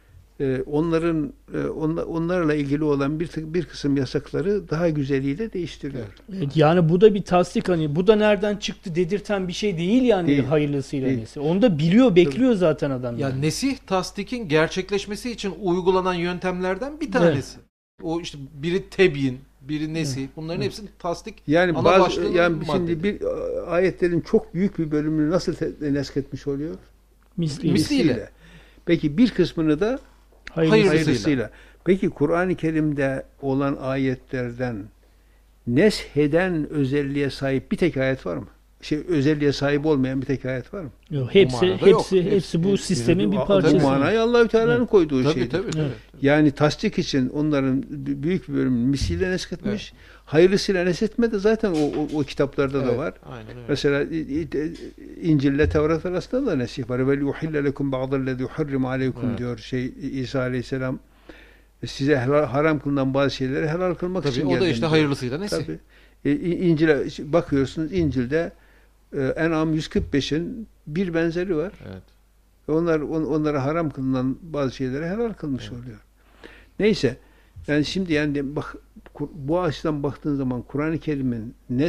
Onlarla ilgili olan bir kısım yasakları daha güzeliyle değiştiriyor. Evet, yani bu da bir tasdik, hani bu da nereden çıktı dedirten bir şey değil yani, Değil. hayırlısıyla Değil. nesi. Onu da biliyor, bekliyor zaten adam. Ya yani. nesih tasdikin gerçekleşmesi için uygulanan yöntemlerden bir tanesi. O işte biri tebyin, biri nesih. Bunların hepsi tasdik. Yani Ana bazı başlığının yani şimdi maddeleri. bir ayetlerin çok büyük bir bölümünü nasıl nesketmiş oluyor? Misliyle. Misliyle. Peki bir kısmını da Hayırlısıyla. hayırlısıyla. Peki Kur'an-ı Kerim'de olan ayetlerden nesheden özelliğe sahip bir tek ayet var mı? Özelliğe sahip olmayan bir tek ayet var mı? Yok, hepsi manada yok. hepsi bu sistemin bir Bu parçası. manayı Allahü Teala'nın koyduğu Tabii, şeydir. tabii. Evet. Yani tasdik için onların büyük bir bölümünü misliyle nesketmiş. Hayırlısıyla neshetmedi zaten o kitaplarda da Evet, var. aynen öyle. Mesela İncil ile Tevrat arasında da nesih var. Ve yuhille lekum ba'dellezî yuharrimu aleykum Evet. diyor İsa Aleyhisselam. Size haram kılınan bazı şeyleri helal kılmak Tabii için o da geldim işte diyor. hayırlısıyla nesih. Tabii. İncil'e bakıyorsunuz, İncil'de En'am 145'in bir benzeri var. Evet. Onlara haram kılınan bazı şeyleri helal kılmış oluyor. Neyse. Yani şimdi bak bu açıdan baktığın zaman Kur'an-ı Kerim'in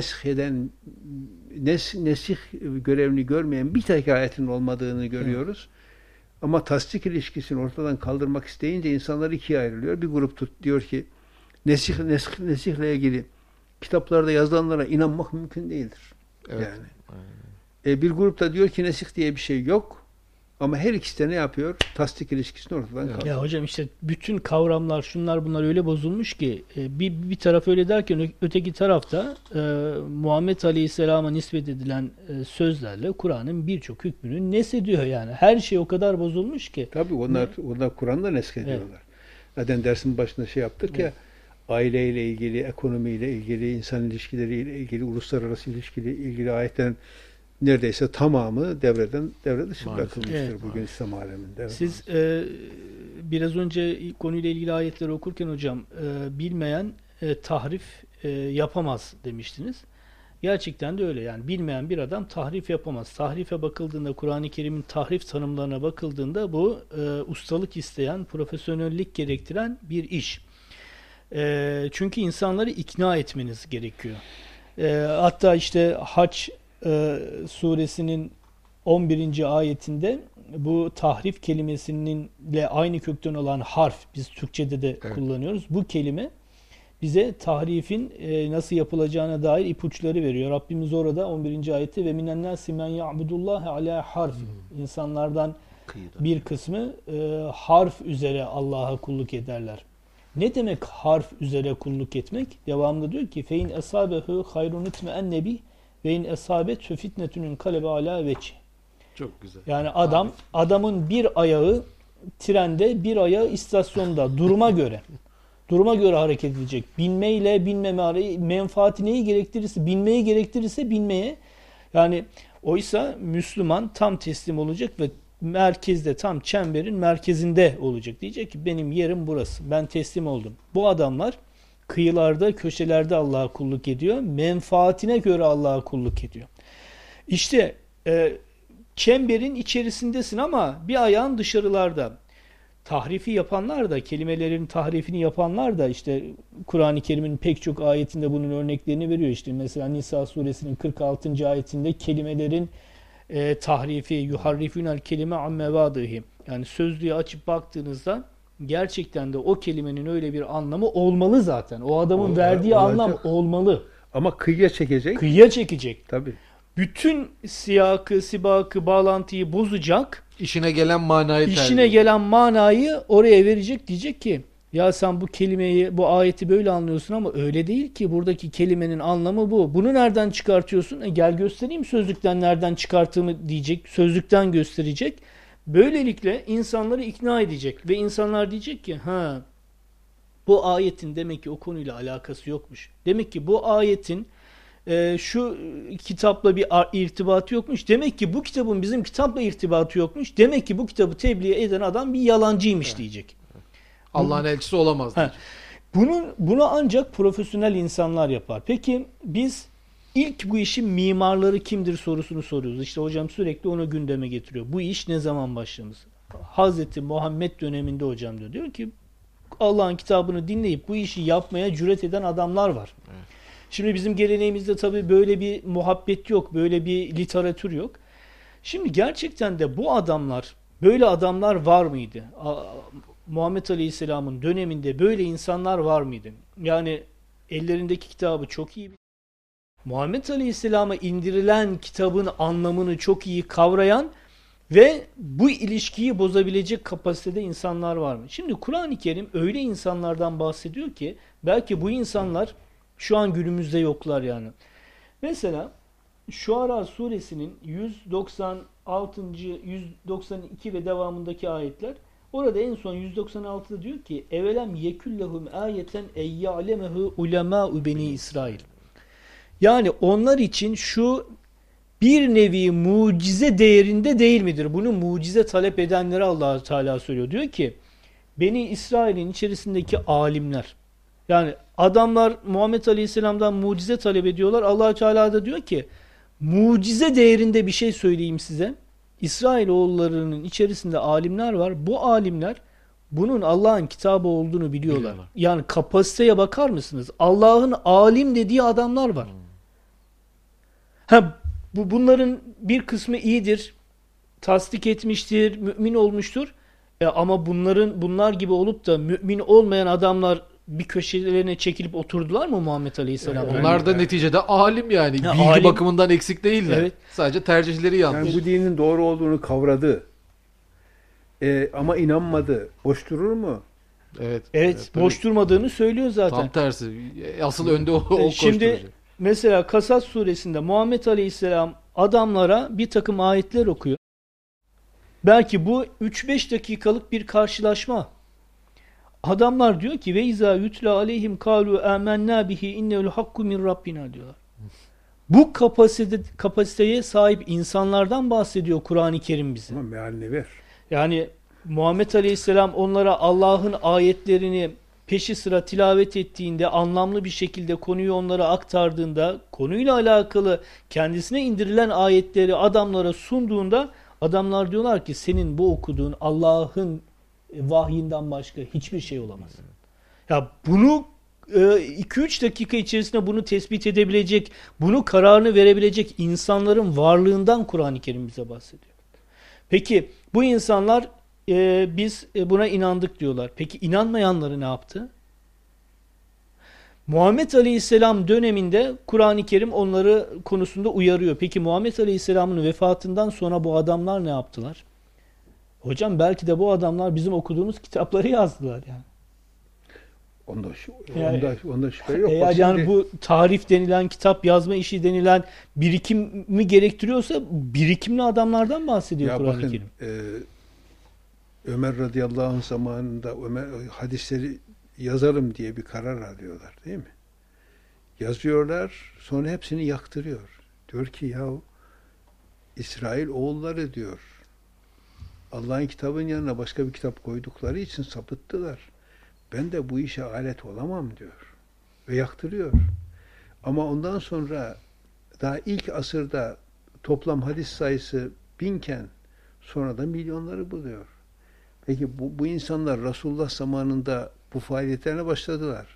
nesih görevini görmeyen bir tek ayetin olmadığını görüyoruz. Ama tasdik ilişkisini ortadan kaldırmak isteyince insanlar ikiye ayrılıyor. Bir grup diyor ki nesihle ilgili kitaplarda yazılanlara inanmak mümkün değildir. Evet. Yani. Bir grup da diyor ki nesih diye bir şey yok. Ama her ikisi de ne yapıyor? Tasdik ilişkisini ortadan kaldırıyor. Ya hocam işte bütün kavramlar şunlar bunlar öyle bozulmuş ki bir taraf öyle derken öteki tarafta Muhammed Aleyhisselam'a nispet edilen sözlerle Kur'an'ın birçok hükmünü nesediyor yani. Her şey o kadar bozulmuş ki. Tabii onlar Kur'an'da neskediyorlar. Evet. Zaten dersin başında şey yaptık ya, aileyle ilgili, ekonomiyle ilgili, insan ilişkileriyle ilgili, uluslararası ilişkiyle ilgili ayetlerin neredeyse tamamı devre dışı bırakılmıştır bugün İslam aleminde. Siz biraz önce konuyla ilgili ayetleri okurken hocam bilmeyen tahrif yapamaz demiştiniz. Gerçekten de öyle yani bilmeyen bir adam tahrif yapamaz. Tahrife bakıldığında Kur'an-ı Kerim'in tahrif tanımlarına bakıldığında bu ustalık isteyen, profesyonellik gerektiren bir iş. Çünkü insanları ikna etmeniz gerekiyor. Hatta işte Haç suresinin 11. ayetinde bu tahrif kelimesininle aynı kökten olan harf, biz Türkçe'de de kullanıyoruz. Bu kelime bize tahrifin nasıl yapılacağına dair ipuçları veriyor. Rabbimiz orada 11. ayette ve minen nasi men ya'budullaha ala harf. İnsanlardan bir kısmı harf üzere Allah'a kulluk ederler. Ne demek harf üzere kulluk etmek? Devamında diyor ki fein esabehu hayrun itme'enne bih ve in esabetü fitnetünün kalebe ala veçi. Çok güzel. Yani adamın bir ayağı trende, bir ayağı istasyonda duruma göre hareket edecek. Binmeyle binmeme arayı menfaati neyi gerektirirse, binmeyi gerektirirse binmeye. Yani oysa Müslüman tam teslim olacak ve merkezde, tam çemberin merkezinde olacak. Diyecek ki benim yerim burası. Ben teslim oldum. Bu adamlar kıyılarda, köşelerde Allah'a kulluk ediyor. Menfaatine göre Allah'a kulluk ediyor. İşte çemberin içerisindesin ama bir ayağın dışarılarda. Tahrifi yapanlar da, kelimelerin tahrifini yapanlar da işte Kur'an-ı Kerim'in pek çok ayetinde bunun örneklerini veriyor. İşte mesela Nisa suresinin 46. ayetinde kelimelerin tahrifi, yuharrifunel kelime an mevadihi. Yani sözlüğü açıp baktığınızda gerçekten de o kelimenin öyle bir anlamı olmalı zaten. O adamın verdiği anlam olmalı. Ama kıyıya çekecek. Kıyıya çekecek. Tabii. Bütün siyakı, sibakı, bağlantıyı bozacak. İşine gelen manayı oraya verecek. Diyecek ki ya sen bu kelimeyi, bu ayeti böyle anlıyorsun ama öyle değil ki. Buradaki kelimenin anlamı bu. Bunu nereden çıkartıyorsun? Gel göstereyim sözlükten nereden çıkarttığımı diyecek. Sözlükten gösterecek. Böylelikle insanları ikna edecek. Ve insanlar diyecek ki bu ayetin demek ki o konuyla alakası yokmuş. Demek ki bu ayetin şu kitapla bir irtibatı yokmuş. Demek ki bu kitabın bizim kitapla irtibatı yokmuş. Demek ki bu kitabı tebliğ eden adam bir yalancıymış diyecek. Allah'ın elçisi olamaz diyecek. Bunu ancak profesyonel insanlar yapar. Peki biz ilk bu işin mimarları kimdir sorusunu soruyoruz. İşte hocam sürekli onu gündeme getiriyor. Bu iş ne zaman başlamış? Hazreti Muhammed döneminde hocam diyor. Diyor ki Allah'ın kitabını dinleyip bu işi yapmaya cüret eden adamlar var. Evet. Şimdi bizim geleneğimizde tabii böyle bir muhabbet yok, böyle bir literatür yok. Şimdi gerçekten de bu adamlar, böyle adamlar var mıydı? Muhammed Aleyhisselam'ın döneminde böyle insanlar var mıydı? Yani ellerindeki kitabı çok iyi, Muhammed Aleyhisselam'a indirilen kitabın anlamını çok iyi kavrayan ve bu ilişkiyi bozabilecek kapasitede insanlar var mı? Şimdi Kur'an-ı Kerim öyle insanlardan bahsediyor ki belki bu insanlar şu an günümüzde yoklar yani. Mesela Şuara suresinin 196. 192 ve devamındaki ayetler, orada en son 196'da diyor ki evelem yekullehum ayeten eyya'lemehu ulemâ'u beni İsrail. Yani onlar için şu bir nevi mucize değerinde değil midir? Bunu mucize talep edenlere Allah Teala söylüyor. Diyor ki Beni İsrail'in içerisindeki alimler, yani adamlar Muhammed Aleyhisselam'dan mucize talep ediyorlar. Allah Teala da diyor ki mucize değerinde bir şey söyleyeyim size. İsrailoğullarının içerisinde alimler var. Bu alimler bunun Allah'ın kitabı olduğunu biliyorlar. Biliyorlar. Yani kapasiteye bakar mısınız? Allah'ın alim dediği adamlar var. Bunların bir kısmı iyidir, tasdik etmiştir, mümin olmuştur. Ama bunlar gibi olup da mümin olmayan adamlar bir köşelerine çekilip oturdular mı Muhammed Aleyhisselam? Onlar da neticede alim yani. Bilgi alim. bakımından eksik değiller. Evet. Sadece tercihleri yanlış. Yani bu dinin doğru olduğunu kavradı. Ama inanmadı. Boş durur mu? Evet. Boş durmadığını söylüyor zaten. Tam tersi. Asıl önde o Şimdi koşturacak. mesela Kasas suresinde Muhammed Aleyhisselam adamlara bir takım ayetler okuyor. Belki bu 3-5 dakikalık bir karşılaşma. Adamlar diyor ki ve izâ yutla aleyhim kâlu âmennâ bihi innehu'l hakku min rabbina diyorlar. Bu kapasiteye sahip insanlardan bahsediyor Kur'an-ı Kerim bize. Ama mealini ver. Yani Muhammed Aleyhisselam onlara Allah'ın ayetlerini peşi sıra tilavet ettiğinde, anlamlı bir şekilde konuyu onlara aktardığında, konuyla alakalı kendisine indirilen ayetleri adamlara sunduğunda adamlar diyorlar ki senin bu okuduğun Allah'ın vahyinden başka hiçbir şey olamaz. Ya bunu 2-3 dakika içerisinde bunu tespit edebilecek, bunu kararını verebilecek insanların varlığından Kur'an-ı Kerim bize bahsediyor. Peki bu insanlar biz buna inandık diyorlar. Peki inanmayanları ne yaptı? Muhammed Aleyhisselam döneminde Kur'an-ı Kerim onları konusunda uyarıyor. Peki Muhammed Aleyhisselam'ın vefatından sonra bu adamlar ne yaptılar? Hocam belki de bu adamlar bizim okuduğumuz kitapları yazdılar yani. Onda şüphe yok. Eğer yani bu tarif denilen, kitap yazma işi denilen birikimi gerektiriyorsa birikimli adamlardan bahsediyor Kur'an-ı Kerim. Ömer radıyallahu anh zamanında hadisleri yazalım diye bir karar alıyorlar değil mi? Yazıyorlar, sonra hepsini yaktırıyor. Diyor ki yahu İsrail oğulları diyor. Allah'ın kitabının yanına başka bir kitap koydukları için sapıttılar. Ben de bu işe alet olamam diyor. Ve yaktırıyor. Ama ondan sonra daha ilk asırda toplam hadis sayısı 1000'ken sonra da milyonları buluyor. Peki bu insanlar Resulullah zamanında bu faaliyetlerine başladılar.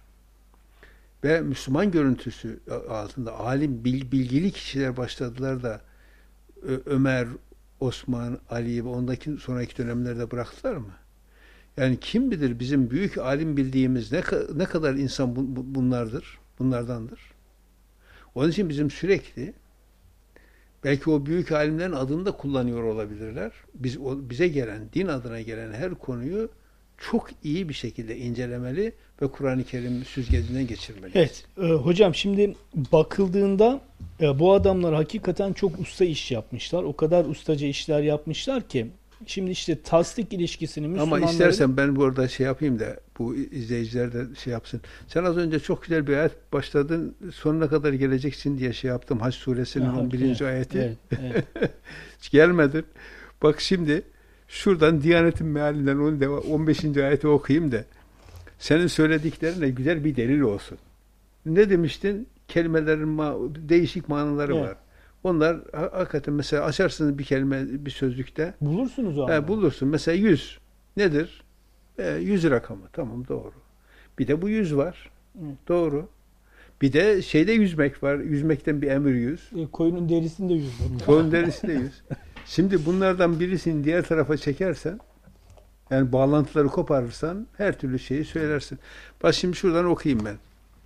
Ve Müslüman görüntüsü altında alim, bilgili kişiler başladılar da Ömer, Osman, Ali ve ondaki sonraki dönemlerde bıraktılar mı? Yani kim bilir bizim büyük alim bildiğimiz ne kadar insan bunlardandır. Onun için bizim sürekli belki o büyük alimlerin adını da kullanıyor olabilirler. Bize gelen, din adına gelen her konuyu çok iyi bir şekilde incelemeli ve Kur'an-ı Kerim süzgecinden geçirmeli. Evet. Hocam şimdi bakıldığında bu adamlar hakikaten çok usta iş yapmışlar. O kadar ustaca işler yapmışlar ki şimdi işte tasdik ilişkisini Müslümanların... Ama istersen ben burada yapayım da bu izleyiciler de yapsın. Sen az önce çok güzel bir ayet başladın. Sonuna kadar geleceksin diye yaptım. Hac suresinin 11. ayeti. Evet. Hiç gelmedin. Bak şimdi şuradan Diyanet'in mealinden 15. ayeti okuyayım da senin söylediklerine güzel bir delil olsun. Ne demiştin? Kelimelerin değişik manaları var. Onlar hakikaten mesela açarsınız bir kelime bir sözlükte. Bulursunuz o anlamda. Bulursun. Mesela 100 nedir? 100 rakamı. Tamam doğru. Bir de bu 100 var. Doğru. Bir de yüzmek var. Yüzmekten bir emir 100. Koyunun derisinde 100. Koyun derisinde 100. Şimdi bunlardan birisini diğer tarafa çekersen yani bağlantıları koparırsan her türlü şeyi söylersin. Bak şimdi şuradan okuyayım ben.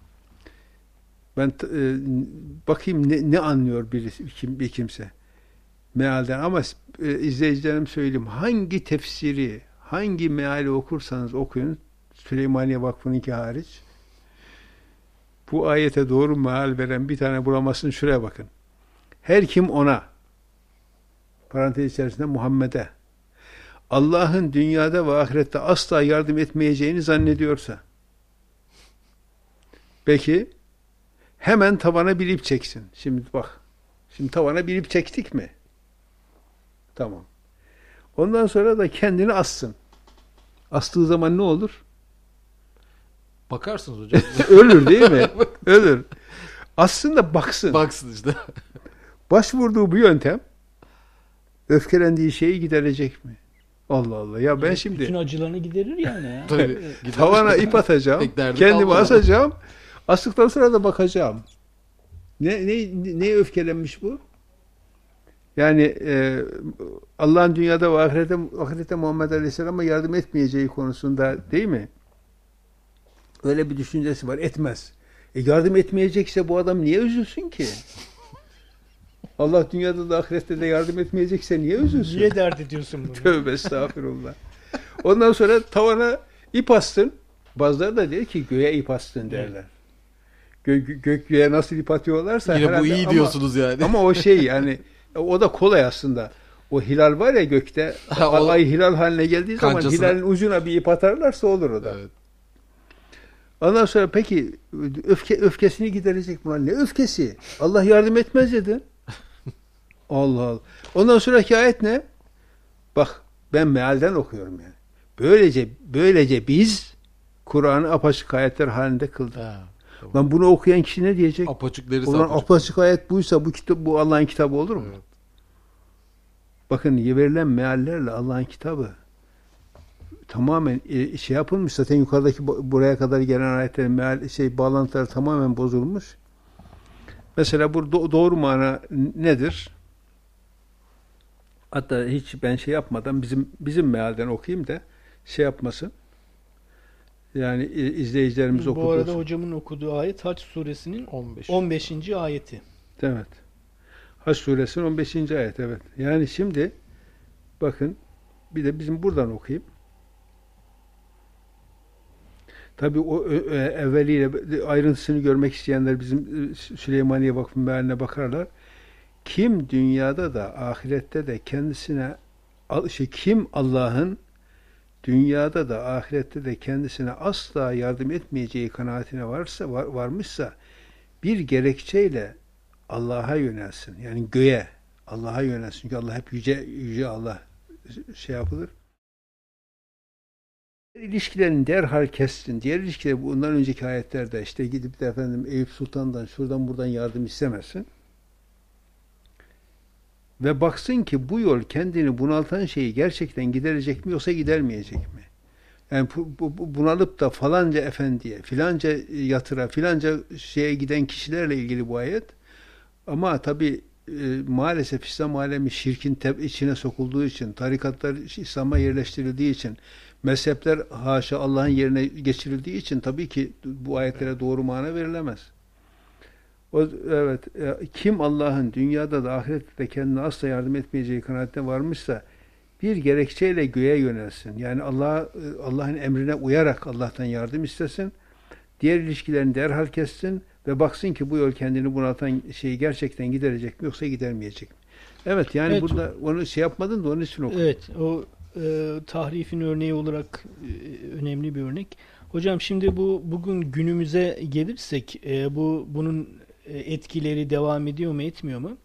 Ben bakayım ne anlıyor bir kimse mealden ama izleyicilerim söyleyeyim hangi tefsiri hangi meali okursanız okuyun Süleymaniye Vakfı'nınki hariç bu ayete doğru meal veren bir tane bulamazsın şuraya bakın. Her kim ona parantez içerisinde Muhammed'e Allah'ın dünyada ve ahirette asla yardım etmeyeceğini zannediyorsa peki hemen tavana bir ip çeksin. Şimdi bak. Şimdi tavana bir ip çektik mi? Tamam. Ondan sonra da kendini assın. Astığı zaman ne olur? Bakarsınız hocam. Ölür değil mi? Ölür. Assın da baksın. Baksın işte. Başvurduğu bu yöntem öfkelendiği şeyi giderecek mi? Allah Allah. Ya ben şimdi bütün acılarını giderir yani. Ya. Tabii. tavana ip atacağım. Pek derdi Kendimi kalmadı. asacağım. Astıktan sonra da bakacağım. Neye öfkelenmiş bu? Yani Allah'ın dünyada ve ahirette Muhammed Aleyhisselam'a yardım etmeyeceği konusunda değil mi? Öyle bir düşüncesi var. Etmez. Yardım etmeyecekse bu adam niye üzülsün ki? Allah dünyada da ahirette de yardım etmeyecekse niye üzülsün? Niye dert ediyorsun bunu? Tövbe estağfurullah. Ondan sonra tavana ip astın. Bazıları da der ki göğe ip astın derler. Göğe nasıl ip atıyorlarsa Yine bu herhalde, iyi diyorsunuz yani. ama o şey yani o da kolay aslında. O hilal var ya gökte, O ay hilal haline geldiği zaman kancasına. hilalin ucuna bir ip atarlarsa olur o da. Evet. Ondan sonra peki öfkesini giderecek mi? Ne öfkesi? Allah yardım etmez dedi. Allah Allah. Ondan sonraki ayet ne? Bak ben mealden okuyorum yani. Böylece biz Kur'an'ı apaçık ayetler halinde kıldık. Ha, tamam. Lan bunu okuyan kişi ne diyecek? Apaçık derisi Ulan apaçık. apaçık ayet buysa bu Allah'ın kitabı olur mu? Evet. Bakın verilen meallerle Allah'ın kitabı tamamen şey yapılmış. Zaten yukarıdaki buraya kadar gelen ayetlerin bağlantıları tamamen bozulmuş. Mesela bu doğru mana nedir? Hatta hiç ben şey yapmadan bizim mealden okuyayım da şey yapmasın. Yani izleyicilerimiz Bu okuduğu. arada hocamın okuduğu ayet Hac suresinin 15. ayeti. Evet. Hac suresinin 15. ayet, evet. Yani şimdi bakın bir de bizim buradan okuyayım. Tabii o evveliyle ayrıntısını görmek isteyenler bizim Süleymaniye Vakfı mealine bakarlar. Kim dünyada da ahirette de kendisine kim Allah'ın dünyada da ahirette de kendisine asla yardım etmeyeceği kanaatine varmışsa bir gerekçeyle Allah'a yönelsin. Yani göğe Allah'a yönelsin. Çünkü Allah hep yüce Allah şey yapılır. İlişkilerini derhal kessin. Diğer ilişkiler bundan önceki ayetlerde işte gidip de efendim Eyüp Sultan'dan şuradan buradan yardım istemesin. Ve baksın ki bu yol kendini bunaltan şeyi gerçekten giderecek mi yoksa gidermeyecek mi? Yani bunalıp da falanca efendiye, filanca yatıra, filanca şeye giden kişilerle ilgili bu ayet. Ama tabi maalesef İslam alemi şirkin içine sokulduğu için, tarikatlar İslam'a yerleştirildiği için, mezhepler haşa Allah'ın yerine geçirildiği için tabii ki bu ayetlere doğru mana verilemez. Evet, kim Allah'ın dünyada da ahirette de kendine asla yardım etmeyeceği kanaatine varmışsa bir gerekçeyle göğe yönelsin. Yani Allah'ın emrine uyarak Allah'tan yardım istesin. Diğer ilişkilerini derhal kessin ve baksın ki bu yol kendini bunaltan şeyi gerçekten giderecek mi yoksa gidermeyecek mi? Evet yani evet, burada onu şey yapmadın da onun için okudum. Evet, o tahrifin örneği olarak önemli bir örnek. Hocam şimdi bugün günümüze gelirsek bunun etkileri devam ediyor mu etmiyor mu?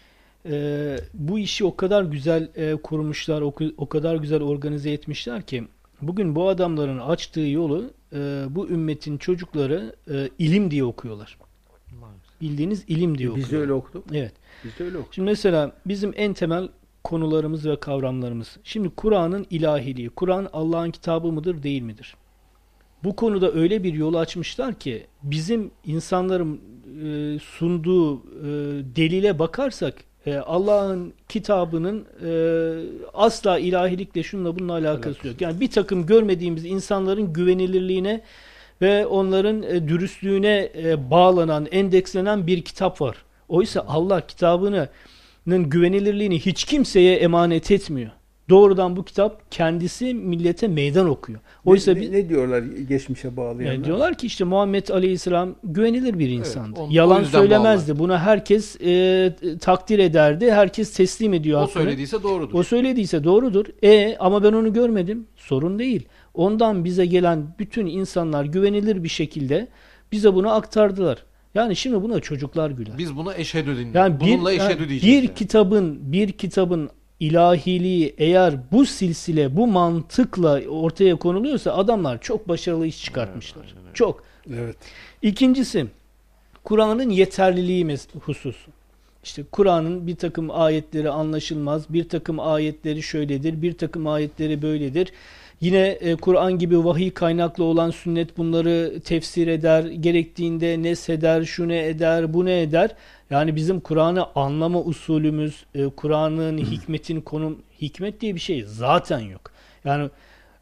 Bu işi o kadar güzel kurmuşlar, o kadar güzel organize etmişler ki bugün bu adamların açtığı yolu bu ümmetin çocukları ilim diye okuyorlar. Bildiğiniz ilim diye okuyorlar. Biz de öyle okuduk. Evet. Biz de öyle okuduk. Şimdi mesela bizim en temel konularımız ve kavramlarımız. Şimdi Kur'an'ın ilahiliği. Kur'an Allah'ın kitabı mıdır, değil midir? Bu konuda öyle bir yol açmışlar ki bizim insanların sunduğu delile bakarsak Allah'ın kitabının asla ilahilikle şununla bununla alakası yok. Yani bir takım görmediğimiz insanların güvenilirliğine ve onların dürüstlüğüne bağlanan, endekslenen bir kitap var. Oysa Allah kitabının güvenilirliğini hiç kimseye emanet etmiyor. Doğrudan bu kitap kendisi millete meydan okuyor. Oysa ne diyorlar geçmişe bağlayanlar? Yani diyorlar ki işte Muhammed Aleyhisselam güvenilir bir insandı. Evet, yalan söylemezdi. Buna herkes takdir ederdi. Herkes teslim ediyor. O söylediyse doğrudur. O söylediyse doğrudur. Ama ben onu görmedim. Sorun değil. Ondan bize gelen bütün insanlar güvenilir bir şekilde bize bunu aktardılar. Yani şimdi buna çocuklar güler. Biz buna eşhedü dinliyoruz. Yani bununla eşhedü diyeceğiz. Bir kitabın ilahiliği eğer bu silsile, bu mantıkla ortaya konuluyorsa adamlar çok başarılı iş çıkartmışlar. Evet. Çok. Evet. İkincisi, Kur'an'ın yeterliliği hususu. İşte Kur'an'ın bir takım ayetleri anlaşılmaz, bir takım ayetleri şöyledir, bir takım ayetleri böyledir. Yine Kur'an gibi vahiy kaynaklı olan sünnet bunları tefsir eder, gerektiğinde nesheder, şu ne eder, bu ne eder. Yani bizim Kur'an'ı anlama usulümüz, Kur'an'ın hikmetin hikmet diye bir şey zaten yok. Yani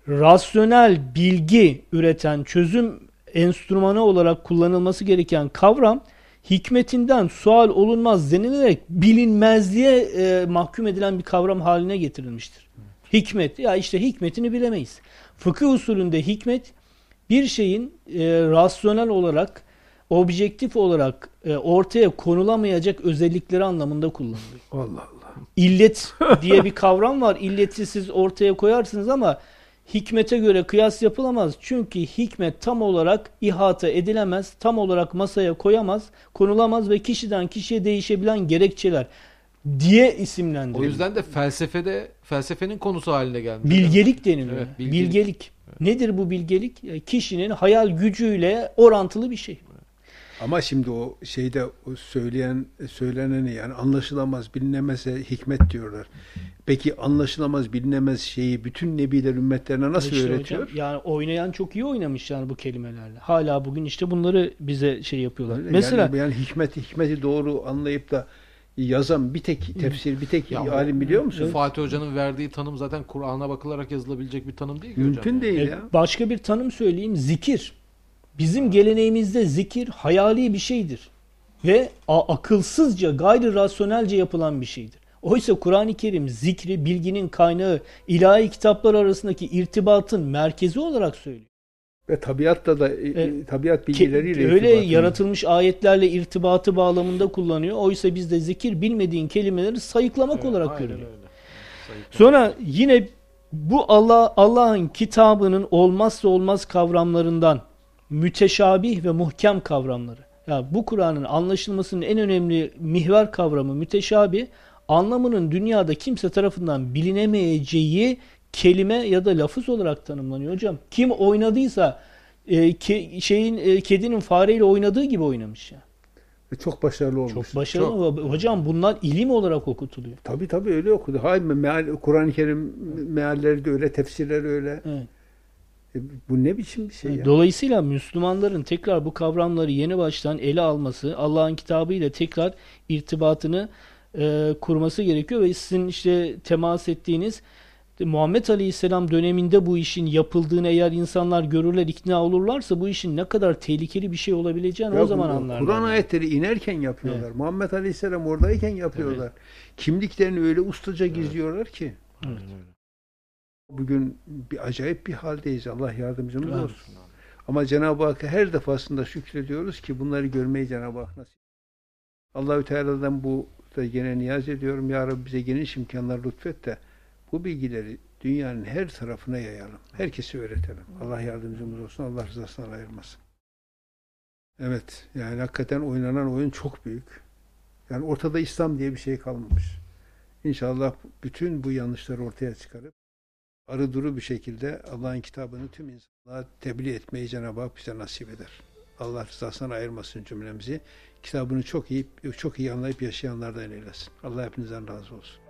rasyonel bilgi üreten, çözüm enstrümanı olarak kullanılması gereken kavram hikmetinden sual olunmaz denilerek bilinmezliğe mahkum edilen bir kavram haline getirilmiştir. Hikmet, ya işte hikmetini bilemeyiz. Fıkıh usulünde hikmet bir şeyin rasyonel olarak, objektif olarak ortaya konulamayacak özellikleri anlamında kullanılıyor. Allah Allah. İllet diye bir kavram var. İlleti siz ortaya koyarsınız ama hikmete göre kıyas yapılamaz. Çünkü hikmet tam olarak ihata edilemez, tam olarak masaya konulamaz ve kişiden kişiye değişebilen gerekçeler diye isimlendirilir. O yüzden de felsefenin konusu haline gelmiş. Bilgelik deniliyor. Evet, bilgelik. Nedir bu bilgelik? Kişinin hayal gücüyle orantılı bir şey. Ama şimdi o şeyde o söyleneni yani anlaşılamaz, bilinemezse hikmet diyorlar. Peki anlaşılamaz, bilinemez şeyi bütün nebiler ümmetlerine nasıl İşte öğretiyor? hocam, yani oynayan çok iyi oynamış yani bu kelimelerle. Hala bugün işte bunları bize şey yapıyorlar. Öyle, Mesela yani hikmeti doğru anlayıp da yazan bir tek tefsir, bir tek Ya alim biliyor musun? Fatih Hoca'nın verdiği tanım zaten Kur'an'a bakılarak yazılabilecek bir tanım değil ki Mümkün hocam. değil ya. başka bir tanım söyleyeyim. Zikir. Bizim geleneğimizde zikir hayali bir şeydir. Ve akılsızca, gayri rasyonelce yapılan bir şeydir. Oysa Kur'an-ı Kerim zikri, bilginin kaynağı, ilahi kitaplar arasındaki irtibatın merkezi olarak söylüyor. Ve tabiatla da tabiat bilgileriyle öyle irtibatını. yaratılmış ayetlerle irtibatı bağlamında kullanıyor. Oysa bizde zikir bilmediğin kelimeleri sayıklamak olarak Aynen görülüyor. öyle. Sayıklamak. Sonra yine bu Allah'ın kitabının olmazsa olmaz kavramlarından müteşabih ve muhkem kavramları. Yani bu Kur'an'ın anlaşılmasının en önemli mihver kavramı müteşabih, anlamının dünyada kimse tarafından bilinemeyeceği kelime ya da lafız olarak tanımlanıyor hocam. Kim oynadıysa kedinin fareyle oynadığı gibi oynamış ya. Ve çok başarılı olmuş. Çok başarılı. Hocam bunlar ilim olarak okutuluyor. Tabii öyle okudu. Kur'an-ı Kerim mealleri de öyle, tefsirleri öyle. Evet. Bu ne biçim bir şey ya? Dolayısıyla Müslümanların tekrar bu kavramları yeni baştan ele alması, Allah'ın kitabı ile tekrar irtibatını kurması gerekiyor ve sizin işte temas ettiğiniz Muhammed Aleyhisselam döneminde bu işin yapıldığını eğer insanlar görürler, ikna olurlarsa bu işin ne kadar tehlikeli bir şey olabileceğini Ya o zaman anlarlar. Kur'an ayetleri inerken yapıyorlar. Evet. Muhammed Aleyhisselam oradayken yapıyorlar. Kimliklerini öyle ustaca gizliyorlar ki. Evet. Bugün bir acayip bir haldeyiz. Allah yardımcımız Evet. olsun. Ama Cenab-ı Hakk'a her defasında şükrediyoruz ki bunları görmeyi Cenab-ı Hak nasip. Allahü Teala'dan bu da gene niyaz ediyorum. Ya Rabbi bize geniş imkanlar lütfet de bu bilgileri dünyanın her tarafına yayalım. Herkese öğretelim. Allah yardımcımız olsun. Allah rızasından ayırmasın. Evet. Yani hakikaten oynanan oyun çok büyük. Yani ortada İslam diye bir şey kalmamış. İnşallah bütün bu yanlışları ortaya çıkarıp arı duru bir şekilde Allah'ın kitabını tüm insanlığa tebliğ etmeyi Cenab-ı Hak bize nasip eder. Allah rızasından ayırmasın cümlemizi. Kitabını çok iyi anlayıp yaşayanlardan eylesin. Allah hepinizden razı olsun.